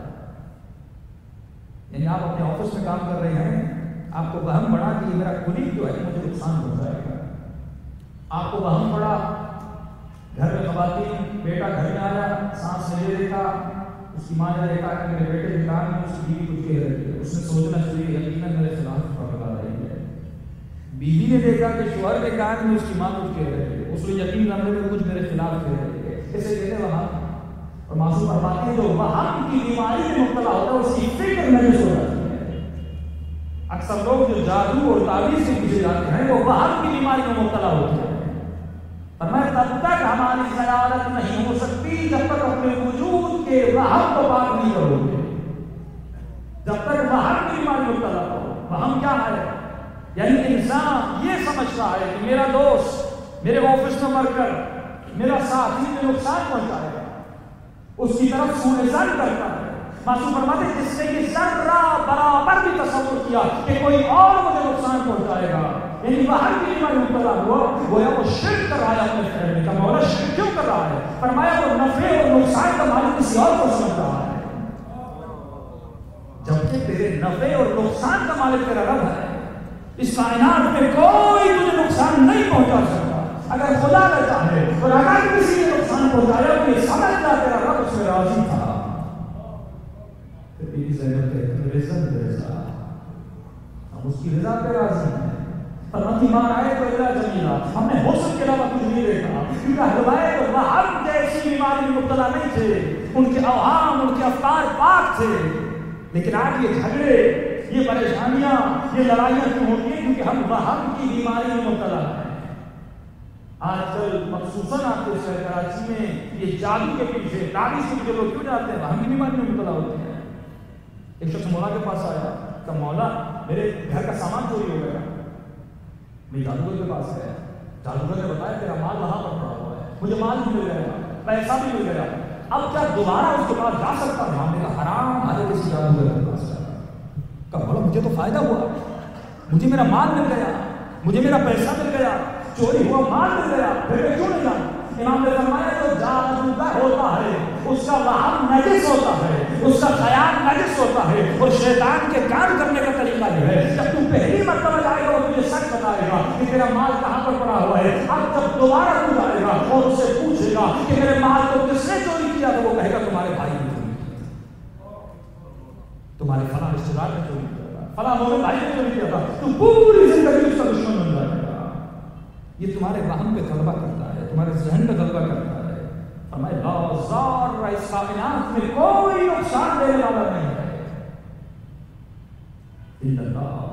یعنی آپ اپنے آفس میں کام کر رہے ہیں، آپ کو وہم پڑا کہ یہ میرا کولیگ جو ہے مجھے نقصان پہنچائے گا. آپ کو وہم پڑا گھر میں خواتین، بیٹا گھر میں آیا، سانس لے دیکھا، اس کی ماں نے دیکھا کہ میرے بیٹے کے کان میں اس کی بیوی کچھ کہہ رہی ہے، اس نے سوچنا شروع کیا یقیناً میرے خلاف پکڑا رہی ہے. بیوی نے دیکھا کہ شوہر کے کان میں اس کی ماں کچھ کہہ رہی ہے، اس نے یقین کرنے میں کچھ میرے خلاف کہہ رہی ہے. اسے کہتے ہیں وہم. اور معصوم فرماتے ہیں جو وہم کی بیماری میں مبتلا ہوتا ہے اس کی فکر نجس ہو جاتی ہے. اکثر لوگ جو جادو اور تعویذ سے پیچھے جاتے ہیں وہ وہم کی بیماری میں مبتلا ہوتے ہیں. فرمایا تب تک ہماری زیارت نہیں ہو سکتی جب تک اپنے وجود کے وہم کو پاک نہیں کرو گے. جب تک وہم کی بیماری میں مبتلا ہو. وہم کیا ہے؟ یعنی انسان یہ سمجھ رہا ہے کہ میرا دوست میرے آفس میں مر کر میرا ساتھی میں نقصان پہنچائے گا، اس کی طرف سوء ظن کرتا ہے. معصوم فرماتے ہیں جس نے یہ ذرہ برابر بھی تصور کیا کہ کوئی اور مجھے نقصان پہنچائے گا، یعنی وہم کی بیماری میں مبتلا ہوا، گویا وہ شرک کر رہا ہے اپنے فعل میں. مولا شرک کیوں کر رہا ہے؟ فرمایا وہ نفع اور نقصان کا مالک کسی اور کو سمجھ رہا ہے، جبکہ تیرے نفع اور نقصان کا مالک تیرا رب ہے. اس کائنات میں کوئی تجھے نقصان نہیں پہنچا سکتا. اگر خدا نہ چاہے اور اگر کسی نے نقصان پہنچایا تو یہ سمجھ جا تیرا رب اس میں راضی تھا. ہم اس کی رضا پہ راضی ہیں. فرماتی ماں آئے تو اللہ جمیلہ، ہم نے حسن کے علاوہ کچھ نہیں دیکھا، کیونکہ حضرائے تو وہم جیسی بیماری میں مبتلا نہیں تھے، ان کے اوہام ان کے افکار پاک تھے. لیکن آج یہ جھگڑے، یہ پریشانیاں، یہ لڑائیاں کیوں ہوتی ہیں؟ کیونکہ ہم وہم کی بیماری میں مبتلا ہیں. آج کل مخصوصاً آپ کے شہر کراچی میں یہ جادو کے پیچھے، تعویذ کے پیچھے لوگ کیوں جاتے ہیں؟ وہم کی بیماری میں مبتلا ہوتے ہیں. ایک شخص مولا کے پاس آیا کہ مولا میرے گھر کا سامان چوری ہو گیا. میں جادوگر کے پاس گیا، جادوگر نے بتایا تیرا مال وہاں پر پڑا ہوا ہے، مجھے مال بھی مل گیا، پیسہ بھی مل گیا، اب کیا دوبارہ اس کے پاس جا سکتا ہوں؟ ہم نے کہا حرام آج کسی جادوگر کے پاس جا. کہا مولا مجھے تو فائدہ ہوا، مجھے میرا مال مل گیا، مجھے میرا پیسہ مل گیا، چوری ہوا مال مل گیا، پھر میں کیوں نہیں جاؤں؟ امام نے فرمایا جو جادوگر ہوتا ہے اس کا وہم نجس ہوتا ہے، اس کا خیال نجس ہوتا ہے. اور شیطان کے کام کرنے کا طریقہ یہ ہے جب تم پہلی مرتبہ جائے گا وہ تجھے سچ بتائے گا کہ تیرا مال کہاں پر پڑا ہوا ہے. اب جب دوبارہ تو جائے گا اور اسے پوچھے گا کہ میرے مال کو کس نے چوری کیا، تو وہ کہے گا تمہارے بھائی نے چوری کیا، تمہارے فلاں رشتے دار نے چوری کیا تھا، فلاں مومن بھائی نے چوری کیا تھا. تو پوری زندگی اس کا دشمن بن جائے گا. یہ تمہارے وہم پہ غلبہ کرتا ہے، تمہارے ذہن پہ غلبہ کرتا ہے. فرمایا لا ضار اس کائنات میں کوئی نقصان دینے والا نہیں ہے الا اللہ.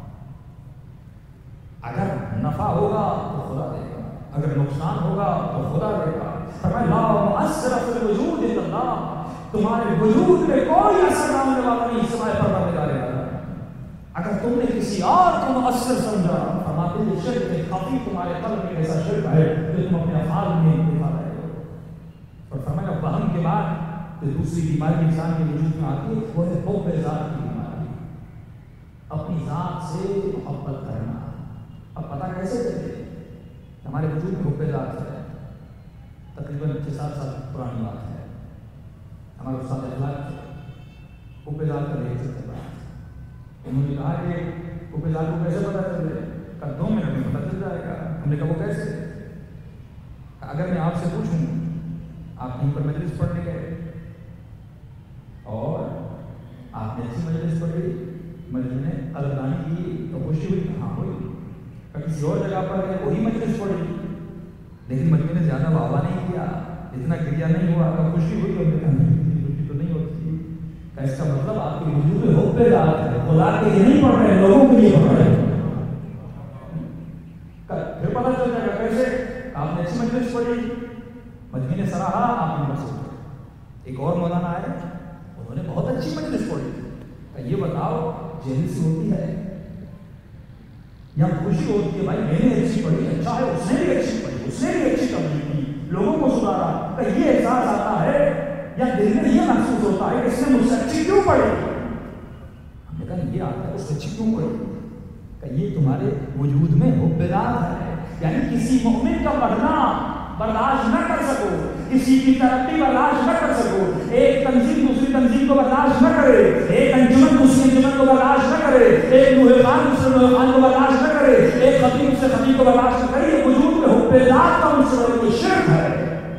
اگر نفع ہوگا تو خدا دے گا، اگر نقصان ہوگا تو خدا دے گا. فرمایا لا مؤثر فی الوجود الا اللہ، تمہارے وجود میں کوئی اثر ڈالنے والا نہیں سوائے پروردگار عالم. اگر تم نے کسی اور کو مؤثر سمجھا، فرماتے ہیں شرک خفی تمہارے قلب میں ایسا شرک ہے جو تم اپنے افعال میں دکھا رہے ہو. اور فرمایا وہم کے بعد جو دوسری بیماری انسان کے وجود میں آتی ہے وہ ہے حب ذات کی بیماری، اپنی ذات سے محبت کرنا. اب پتہ کیسے چلے؟ ہمارے وجود میں حب ذات ہے، تقریباً چھ سات سال پرانی بات ہے. ہمارے استاد اخلاق تھے، حب ذات کا لیکچر چل رہا ہے. انہوں نے کہا کہ حب ذات کو کیسے پتہ چلے؟ کہا دو منٹ میں پتہ چل جائے گا. ہم نے کہا وہ کیسے؟ اگر میں آپ سے پوچھوں آپ کہیں پر مجلس پڑھنے گئے اور آپ نے اچھی مجلس پڑھی، مجلس نے قدردانی کی تو خوشی ہوئی؟ ہاں ہوئی. کسی اور جگہ پر گئے وہی مجلس پڑھی لیکن مجلس نے زیادہ واہ واہ نہیں کیا، اتنا کریا نہیں ہوا، اگر خوشی ہوئی اور خوشی تو نہیں ہوتی. اس کا مطلب آپ کے وجود میں حب ذات ہے، خدا کے لیے نہیں پڑھ رہے، لوگوں کے لیے پڑھ رہے ہیں. پھر پتہ چل جائے گا کیسے؟ آپ نے اچھی مجلس پڑھی، مجمع نے سراہا، آپ نے مسجد پڑھی. ایک اور مولانا آئے، انہوں نے بہت اچھی مجلس پڑھی. کہ یہ بتاؤ جیلسی ہوتی ہے یا خوشی ہوتی ہے؟ بھائی میں نے اچھی پڑھی، اچھا ہے، اس نے بھی اچھی پڑھی، اس نے بھی اچھی تبلیغ کی، لوگوں کو سنارا. کہ یہ احساس آتا ہے یا دل میں یہ محسوس ہوتا ہے کہ اس نے مجھ سے اچھی کیوں پڑھی؟ ہم نے کہا یہ آتا ہے اس نے اچھی کیوں پڑھی؟ کہ یہ تمہارے وجود میں حب ذات ہے. یعنی کسی مومن کا بڑھنا برداشت نہ کر سکو، کسی کی ترقی برداشت نہ کر سکو، ایک تنظیم دوسری تنظیم کو برداشت نہ کرے، ایک انجمن دوسری انجمن کو برداشت نہ کرے، ایک لوہے خان دوسرے لوہے خان کو برداشت نہ کرے، ایک خطیب دوسرے خطیب کو برداشت نہ کرے، یہ وجود میں حب ذات کا عنصر ہے، شرک ہے۔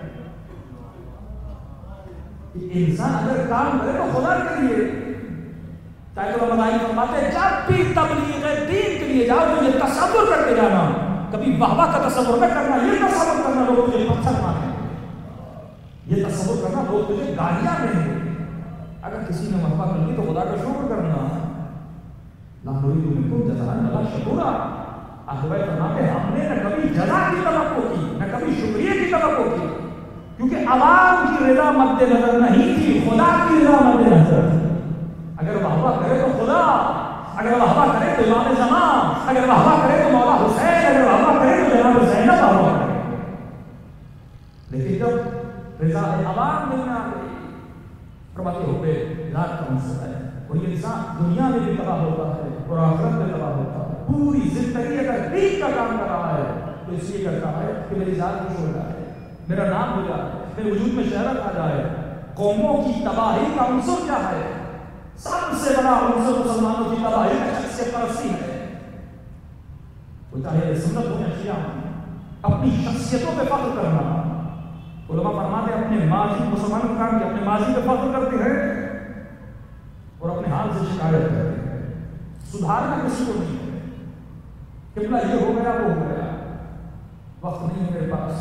انسان اگر کام کرے تو خدا کے لیے، چاہے تو رمضان فرماتے ہیں جب بھی تبلیغ دین کے لیے جاؤ تو یہ تصور کر کے جانا، کبھی واہ واہ کا تصور نہ کرنا، یہ تصور کرنا لوگ تجھے پتھر ماریں، یہ تصور کرنا لوگ تجھے گالیاں دیں گے۔ اگر کسی نے واہ واہ کر لی تو خدا کا شکر کرنا، لا نريد منكم جزاء ولا شکورا۔ آخر فرماتے ہیں ہم نے نہ کبھی جزا کی توقع کی نہ کبھی شکریہ کی توقع کی، کیونکہ عوام کی رضا مد نظر نہیں تھی، خدا کی رضا مد نظر تھی۔ اگر واہ واہ کرے تو خدا، اگر واہ واہ کرے تو امام زمان، اگر واہ واہ کرے تو مولا حسین، اگر واہ واہ کرے تو جناب زینب واہ واہ کرے۔ لیکن جب رضا عوام نہیں آ گئی، فرماتے ہوئے ذات کا عنصر ہے، اور یہ انسان دنیا میں بھی تباہ ہوتا ہے اور آخرت میں تباہ ہوتا ہے۔ پوری زندگی اگر دین کا کام کر رہا ہے تو اس لیے کرتا ہے کہ میری ذات خوش ہو جائے، میرا نام ہو جائے، میرے وجود میں شہرت آ جائے۔ قوموں کی تباہی کا عنصر کیا ہے؟ سب سے بڑا عنصر مسلمانوں کی تباہی کا شخصیت پرستی ہے۔ وہ چاہے سنت ہو یا شیعہ ہو، اپنی شخصیتوں پہ فخر کرنا۔ علماء فرماتے ہیں اپنے ماضی، مسلمانوں کا کام کہ اپنے ماضی پہ فخر کرتے ہیں اور اپنے حال سے شکایت کرتے ہیں، سدھارنا کسی کو نہیں ہے۔ قبلہ یہ ہو گیا وہ ہو گیا، وقت نہیں ہے میرے پاس۔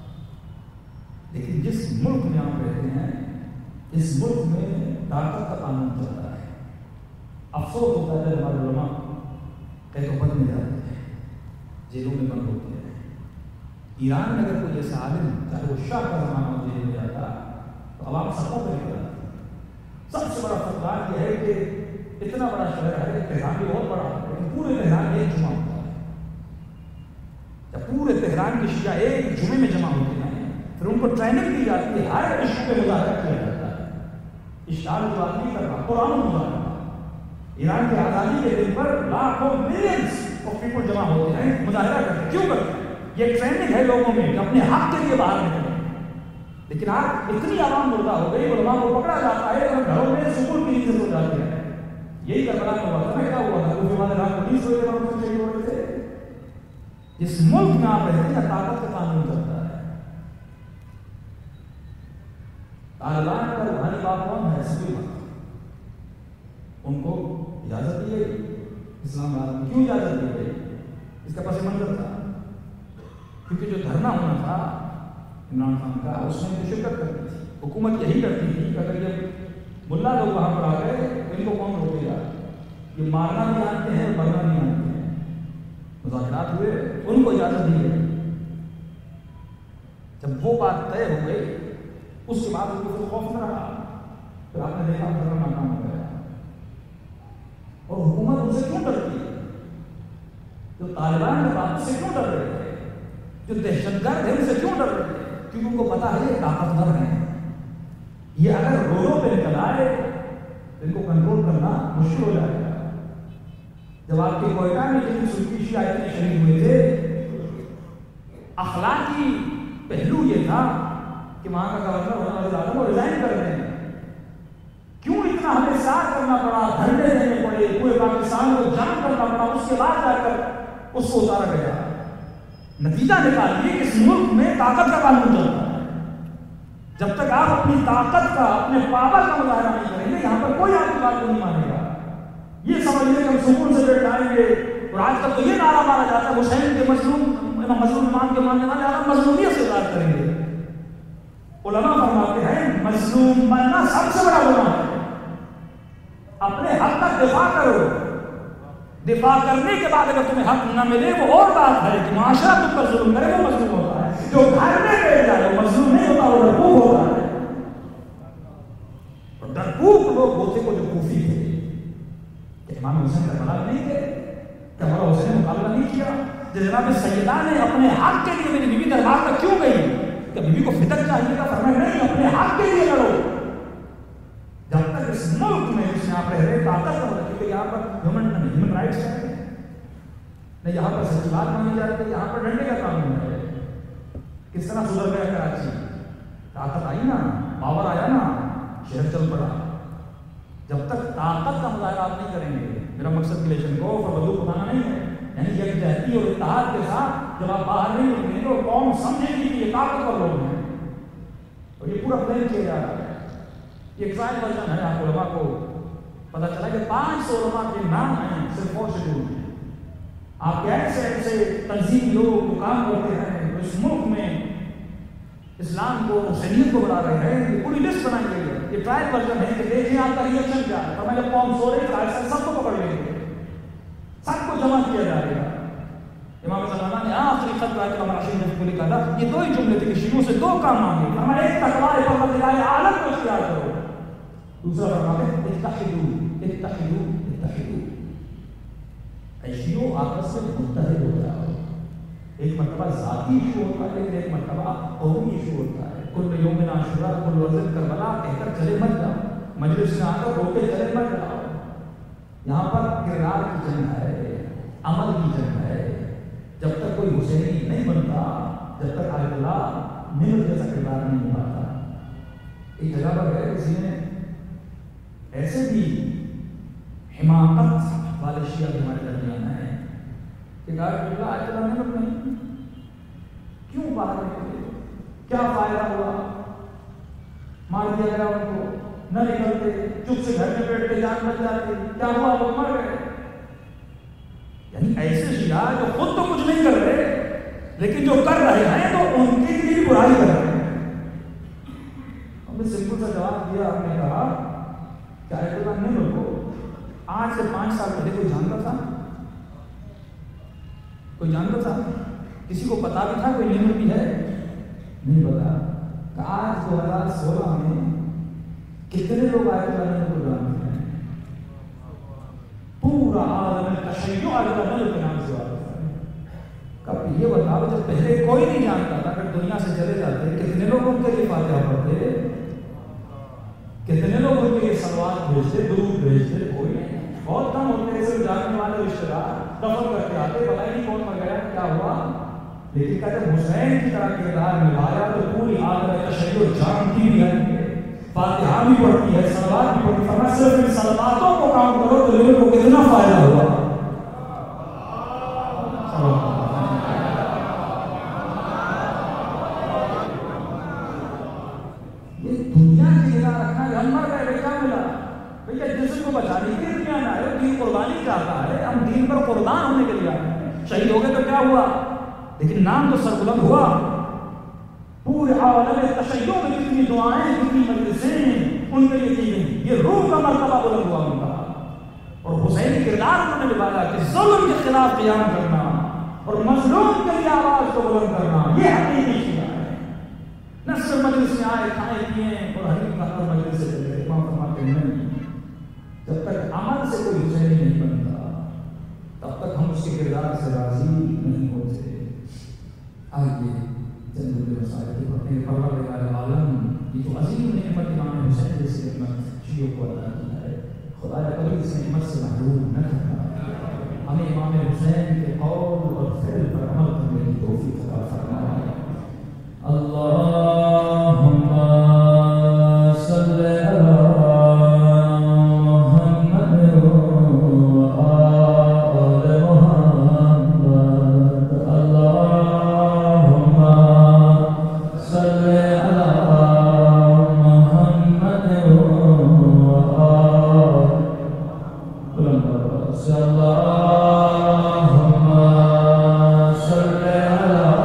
لیکن جس ملک میں آپ رہتے ہیں، اس ملک میں طاقت کا قانون چلتا ہے۔ افسوس ہوتا ہے ہمارے علماء قید و بند میں جاتے ہیں، جیلوں میں بند ہوتے ہیں۔ ایران میں اگر کوئی ایسا عالم، چاہے وہ شاہ کا زمانہ جیل میں جاتا تو عوام سڑکوں پہ نکل آتی۔ سب سے بڑا فقدان یہ ہے کہ اتنا بڑا شہر ہے، تہران بھی بہت بڑا ہے، لیکن پورے تہران ایک جمعہ ہوتا ہے۔ جب پورے تہران کے شیعہ ایک جمعے میں جمع ہوتے ہیں، پھر ان کو ٹریننگ دی جاتی ہے، ہر عشق پہ مظاہرہ کیا جاتا ہے۔ اشتہار جو آدمی کر رہا قرآن مظاہرہ۔ ایران کی آزادی کے دن پر لاکھوں ملینز آف پیپل جمع ہوتے ہیں، مظاہرہ کرتے ہیں۔ کیوں کرتے ہیں؟ یہ ٹریننگ ہے لوگوں میں کہ اپنے حق کے لیے باہر نکلیں۔ لیکن آج اتنی عوام مردہ ہو گئی، علماء کو پکڑا جاتا ہے اور گھروں میں سکول کی نیچے سو جاتی ہے۔ یہی کربلا میں ہوا تھا، کیا ہوا تھا؟ کوفی والے رات پولیس ہوئے تھے، وہاں سے چاہیے ہوئے تھے۔ جس ملک میں آپ رہتے ہیں طاقت کا قانون چلتا ہے۔ طالبان کا روحانی باپ کون ہے؟ سبھی بات ان کو اجازت دی گئی اسلام آباد میں۔ کیوں اجازت دی گئی؟ اس کا پس منظر تھا، کیونکہ جو دھرنا ہونا تھا عمران خان کا، اس میں تو شرکت کرتی تھی۔ حکومت یہی کرتی تھی کہ اگر یہ ملا لوگ وہاں پر آ گئے تو ان کو کون روکے گا؟ یہ مارنا نہیں جانتے ہیں، مرنا نہیں جانتے ہیں۔ مذاکرات ہوئے، ان کو اجازت دی گئی۔ جب وہ بات طے ہو گئی، اس کے بعد ان کو پھر خوف نہ رہا، پھر آپ نے دیکھا دھرنا ناکام ہو گیا۔ اور حکومت ان سے کیوں ڈرتی ہے؟ جو طالبان کے بات سے کیوں ڈر رہے تھے، جو دہشت گرد ہے ان سے کیوں ڈر رہے تھے؟ کیونکہ ان کو پتا ہے یہ طاقتور ہیں، یہ اگر روڈوں پہ نکل آئے ان کو کنٹرول کرنا مشکل ہو جائے گا۔ جب آپ کے کوئٹہ میں جن سلفی شیعہ میں شریک ہوئے تھے، اخلاقی پہلو یہ تھا کہ وہاں کا گورنر ہونے والے آدم کو ریزائن کر دیں۔ کیوں اتنا ہمیں ساتھ کرنا پڑا، دھرنے دینے پڑے، پورے پاکستان کو جنگ کرنا پڑا، اس کے بعد جا کر اس کو اتارا گیا۔ نتیجہ نکالیے کہ اس ملک میں طاقت کا قانون چلتا ہے۔ جب تک آپ اپنی طاقت کا، اپنے پاور کا مظاہرہ نہیں کریں گے، یہاں پر کوئی آپ کی بات کو نہیں مانے گا۔ یہ سمجھ لیں کہ ہم سکون سے بیٹھ جائیں گے۔ اور آج کل تو یہ نعرہ مارا جاتا ہے حسین کے مظلوم مظلوم امام کے ماننے والے آپ مظلومیت سے اظہار کریں گے۔ علماء فرماتے ہیں مظلوم بننا سب سے بڑا گناہ ہے۔ اپنے حق کا دفاع کرو، دفاع کرنے کے بعد اگر تمہیں حق نہ ملے وہ اور بات ہے کہ معاشرہ تم پر ظلم کرے، وہ مظلوم ہوتا ہے۔ جو گھر میں بیٹھ جائے وہ مظلوم نہیں ہوتا، وہ ڈرپوک ہوتا ہے۔ اور ڈرپوک لوگ ہوتے کو جو کوفی تھے کہ امام حسین کا بلا نہیں تھے، کہ ہمارا حسین نے مقابلہ نہیں کیا۔ جناب سیدہ نے اپنے حق کے لیے میری بیوی دربار تک کیوں گئی کہ بیوی کو فتن چاہیے تھا، فرمایا نہیں اپنے حق کے لیے لڑو۔ جب تک اس ملک میں جس میں آپ رہ رہے طاقت کا مطلب کہ یہاں پر ہیومن ہیومن رائٹس ہے نہیں، یہاں پر سچی بات مانی جاتی ہے، یہاں پر ڈنڈے کا قانون ہے۔ کس طرح سدھر گیا کراچی؟ طاقت آئی نا، پاور آیا نا، محبت کا مظاہرہ آپ نہیں کریں گے. میرا مقصد کلیشن کو اور بندوق اٹھانا نہیں ہے، یعنی یکجہتی اور اتحاد کے ساتھ جب آپ باہر نہیں نکلیں گے تو قوم سمجھے گی کہ یہ طاقتور لوگ ہیں. اور یہ پورا پلان کیا جا رہا ہے. یہ ایک ٹرائل ورژن ہے. آپ علماء کو پتا چلا کہ پانچ سو علماء کے نام ہیں صرف فور شیڈول میں. آپ کے ایسے ایسے تنظیم لوگ کام کرتے ہیں اس ملک میں اسلام کو حسینیت کو بڑھا رہے ہیں. یہ پوری لسٹ بنائی گئی ہے. یہ ٹرائل ورژن ہے کہ دیکھیں آپ کا ریئیکشن کیا ہے. اور میں جب قوم سو رہے تھے سب کو پکڑ لیں گے، سب کو جمع کیا جائے گا. امام زمانہ نے آخری خط رائے امام رشید نے کو لکھا تھا. یہ دو ہی جملے تھے کہ شیعوں سے دو کام مانگے. فرمایا ایک تقویٰ پروردگار عالم کو اختیار کرو، دوسرا فرمایا اتحدوا اتحدوا اتحدوا. اے شیعوں آپس میں متحد ہو جاؤ. ایک مرتبہ ذاتی ایشو ہوتا ہے لیکن ایک مرتبہ قومی ایشو ہوتا ہے. کل یوم عاشوراء کل وزن کربلا کہہ کر چلے مت جاؤ. مجلس میں آ کر روکے چلے مت جاؤ. یہاں پر کردار کی جنگ ہے، عمل کی جنگ ہے. جب تک کوئی حسینی نہیں بنتا، جب تک آیت اللہ نمر جیسا کردار نہیں نبھاتا. ایک جگہ پر گئے کسی نے ایسے بھی حماقت والے شیعہ بھی ہمارے درمیان ہیں کہ آیت اللہ آیت اللہ نمر نہیں کیوں باہر نکلے، کیا فائدہ ہوا، مار دیا گیا ان کو، نہ نکلتے، چپ سے گھر میں بیٹھتے، جان بچ جاتی، کیا ہوا وہ مر گئے. یعنی ایسے شیعہ جو خود تو کچھ نہیں کر رہے لیکن جو کر رہے ہیں تو ان کی بھی برائی کر رہے ہیں. ہم نے سمپل سا جواب دیا. ہم نے کہا کہ آیت اللہ نمر کو آج سے پانچ سال پہلے کوئی جانتا تھا؟ کوئی جانتا تھا؟ کسی کو پتا بھی تھا کوئی نمر بھی ہے؟ نہیں پتا. کہ آج دو ہزار سولہ میں کتنے لوگ آیت اللہ نمر کو جانتے ہیں؟ پورا عالم تشیع آیت اللہ نمر کے نام سے واقف ہے. کب یہ بتاؤ جب پہلے کوئی نہیں جانتا تھا اگر دنیا سے چلے جاتے کتنے لوگ ان کے لیے فاتحہ پڑھتے، کتنے لوگ ان کے لیے صلوات بھیجتے، درود بھیجتے؟ کوئی نہیں. بہت کم ہوتے ایسے جاننے والے رشتے دار دفن کر کے آتے، پتہ ہی نہیں کون مر گیا کیا ہوا. لیکن کہتے حسین کی طرح کردار نبھایا تو پوری عالم تشیع جانتی بھی ہے، فاتحہ بھی پڑھتی ہے، صلوات بھی پڑھتی ہے. فرمایا صرف ان صلواتوں کو کام کرو تو لوگوں کو کتنا فائدہ ہوا. یہ دنیا کی نگاہ رکھنا کہ ہم مر گئے کیا ملا بھیا، جسم کو بچانے کے لیے دنیا میں آئے، دین قربانی چاہتا ہے، ہم دین پر قربان ہونے کے لیے آئے ہیں. شہید ہو گئے تو کیا ہوا لیکن نام تو سربلند ہوا. پورے عالم تشیع میں جتنی دعائیں جتنی مجلسیں ان کے لیے کی گئی، یہ روح کا مرتبہ بلند ہوا ان کا. اور حسینی کردار انہوں نے نبھایا کہ ظلم کے خلاف قیام کرنا اور مظلوم کے لیے آواز کو بلند کرنا، یہ حقیقی شیعہ ہے. نہ صرف مجلس میں آئے کھائے پیے اور حقیق کا ہر مجلس سے چلے. امام فرماتے ہیں جب تک عمل سے کوئی حسینی نہیں بنتا تب تک ہم اس کے کردار سے راضی نہیں ہوتے. آئیے چند مسائل کے اپنے پروردگار عالم کی جو عظیم نعمت امام حسین جیسی نعمت شیعوں کو عطا کی ہے، خدا کبھی اس نعمت سے محروم نہ کرنا. ہمیں امام حسین کے قول اور فعل پر عمل کرنے کی توفیق عطا فرمائے. اللہم صلی علی اللهم صل على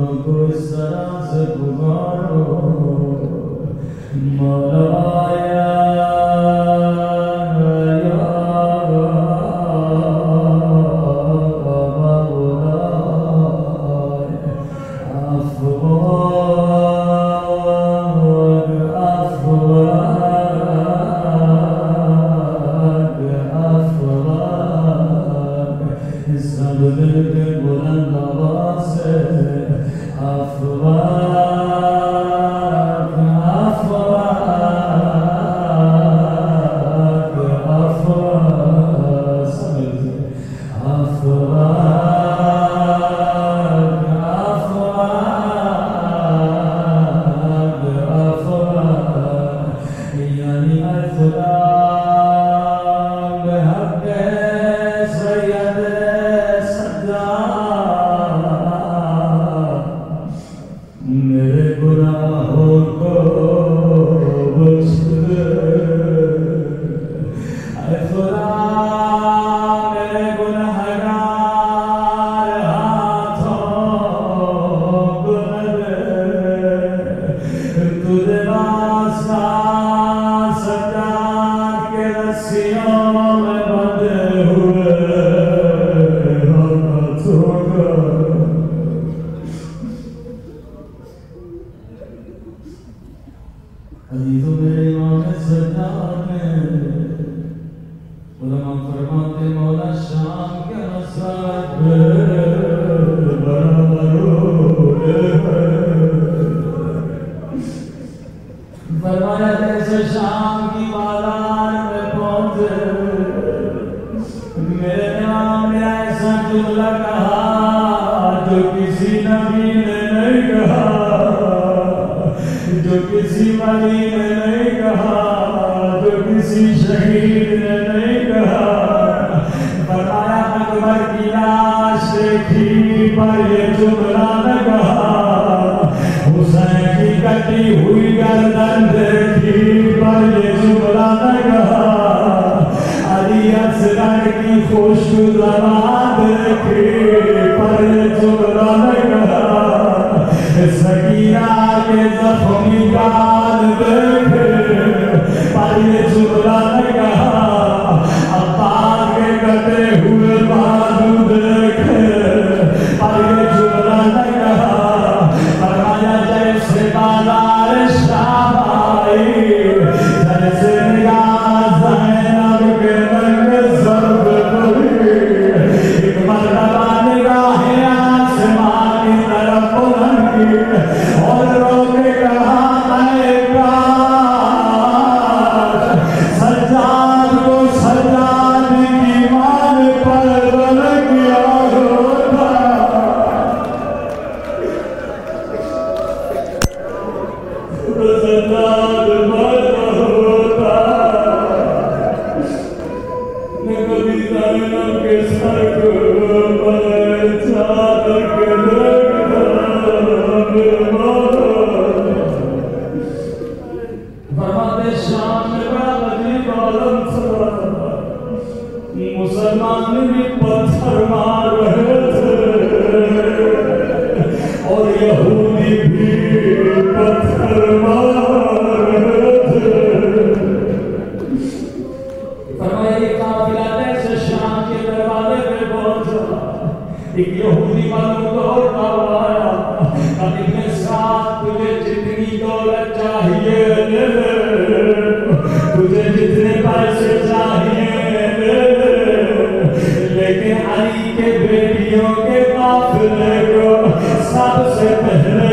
کو اس طرح سے پکارو مولا یا علی کے بیٹیوں کے قافلے کو سب سے پہلے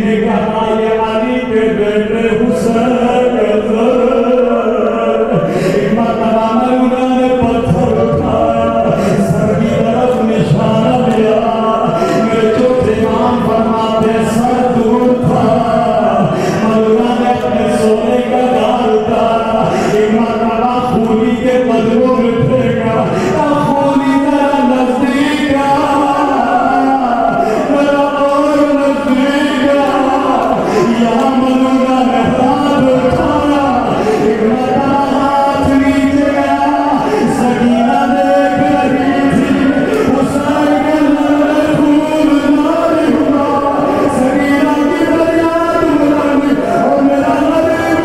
نے کہا یہ علی کے بیٹے حسین کا زر ایک مرتبہ ملونہ نے پتھر اٹھایا سر کی طرف نشانہ دیا میرے چھوٹے امام فرماتے سر دور تھا ملونہ نے اپنے سونے کا دار اتارا ایک مرتبہ خونی کے بدلوں میں پھینکا خونی ذرا نزدیک ذرا اور نزدیک یہاں ملونہ نے ہاتھ اٹھایا ایک مرتبہ ہاتھ نیچے گیا سکینہ دیکھ رہی تھی حسین کے لڑے خون جاری ہوا سکینہ کی فریاد بلند اور میرا نبی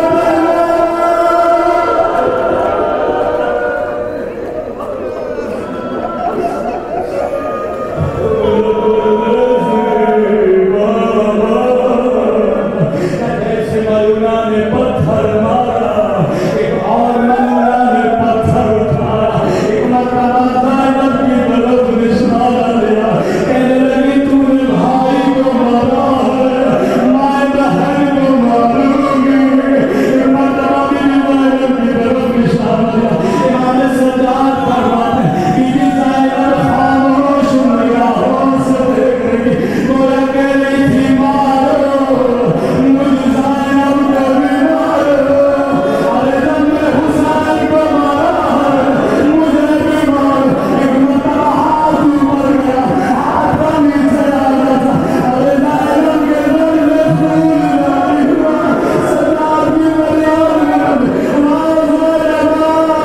جیسے ملونہ نے پتھر مارا ایک اور ملونہ نے پتھر اٹھایا ایک مرتبہ زینب کی طرف نشانہ دیا کہنے لگی تو نے بھائی کو مارا ہے میں بہن کو ماروں گی ایک مرتبہ میری زینب کی طرف نشانہ دیا امام سجاد فرماتے ہیں بی بی زینب خاموش نگاہوں سے دیکھ رہی گویا کہہ رہی تھی مارو مجھ زینب کو بھی مارو ارے جب میں حسین کو مارا ہے مجھے بھی مارو ایک مرتبہ ہاتھ اوپر گیا ہاتھ کا نیچے آیا تھا ارے زینب کے دل میں خون جاری ہوا سجاد کی فریاد کرد ماں زینب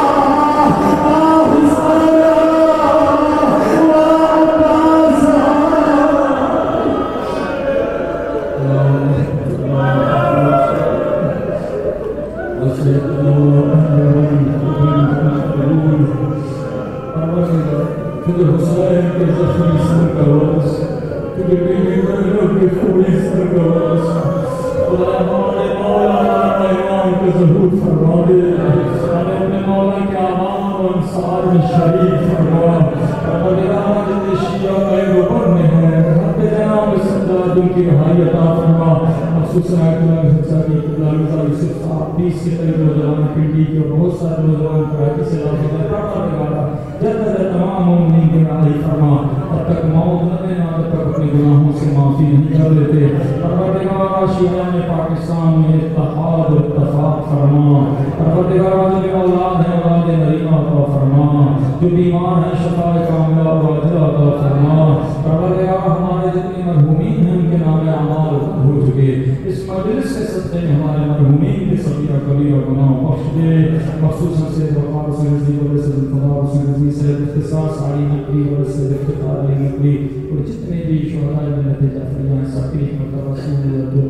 آ حسین و عباس تجھے حسین کے زخمی سر کا وارث تجھے بیوی زینب کے خونی سر کا وارث خدا ہمارے مولا ہمارے امام کے ظہور فرما دے ہمیں اپنے مولا کے عوام و انصار میں شریک فرما پروردگار جتنے شیعہ غیر و بر میں ہیں حد جناب سجاد ان کی رہائی عطا فرما مخصوصاً آیت اللہ حسن کی قبلہ رضا یوسف صاحب بیس کے قریب نوجوان پنڈی کے اور بہت سارے نوجوان کراچی سے لاکھ پروردگارہ جب تک تمام مومنین کے رہائی فرما تب تک موت نہ دینا تب تک اپنے گناہوں سے معافی نہیں کر لیتے پروردگارہ شیعہ نے پاکستان میں اتحاد و اتفاق فرما پروردگارہ جو اولاد ہیں اولاد نریمہ عطا فرما جو بیمار ہیں شفا کاملہ و عاجلہ عطا فرما پروردگارہ ہمارے جتنے مرحومین ہیں ان کے نام اعمال ہو چکے اس مجلس کے صدقے میں ہمارے مرحومین کے صغیرہ کبیرہ گناہ بخش دے مخصوصاً سے وقار حسین رضی ولی سے ذوالفقار حسین رضی سے اختصار ساری نقلی ولی سے افتخار علی نقلی اور جتنے بھی شہداء ملت جعفریہ ہیں سب کی حکمت رسول اللہ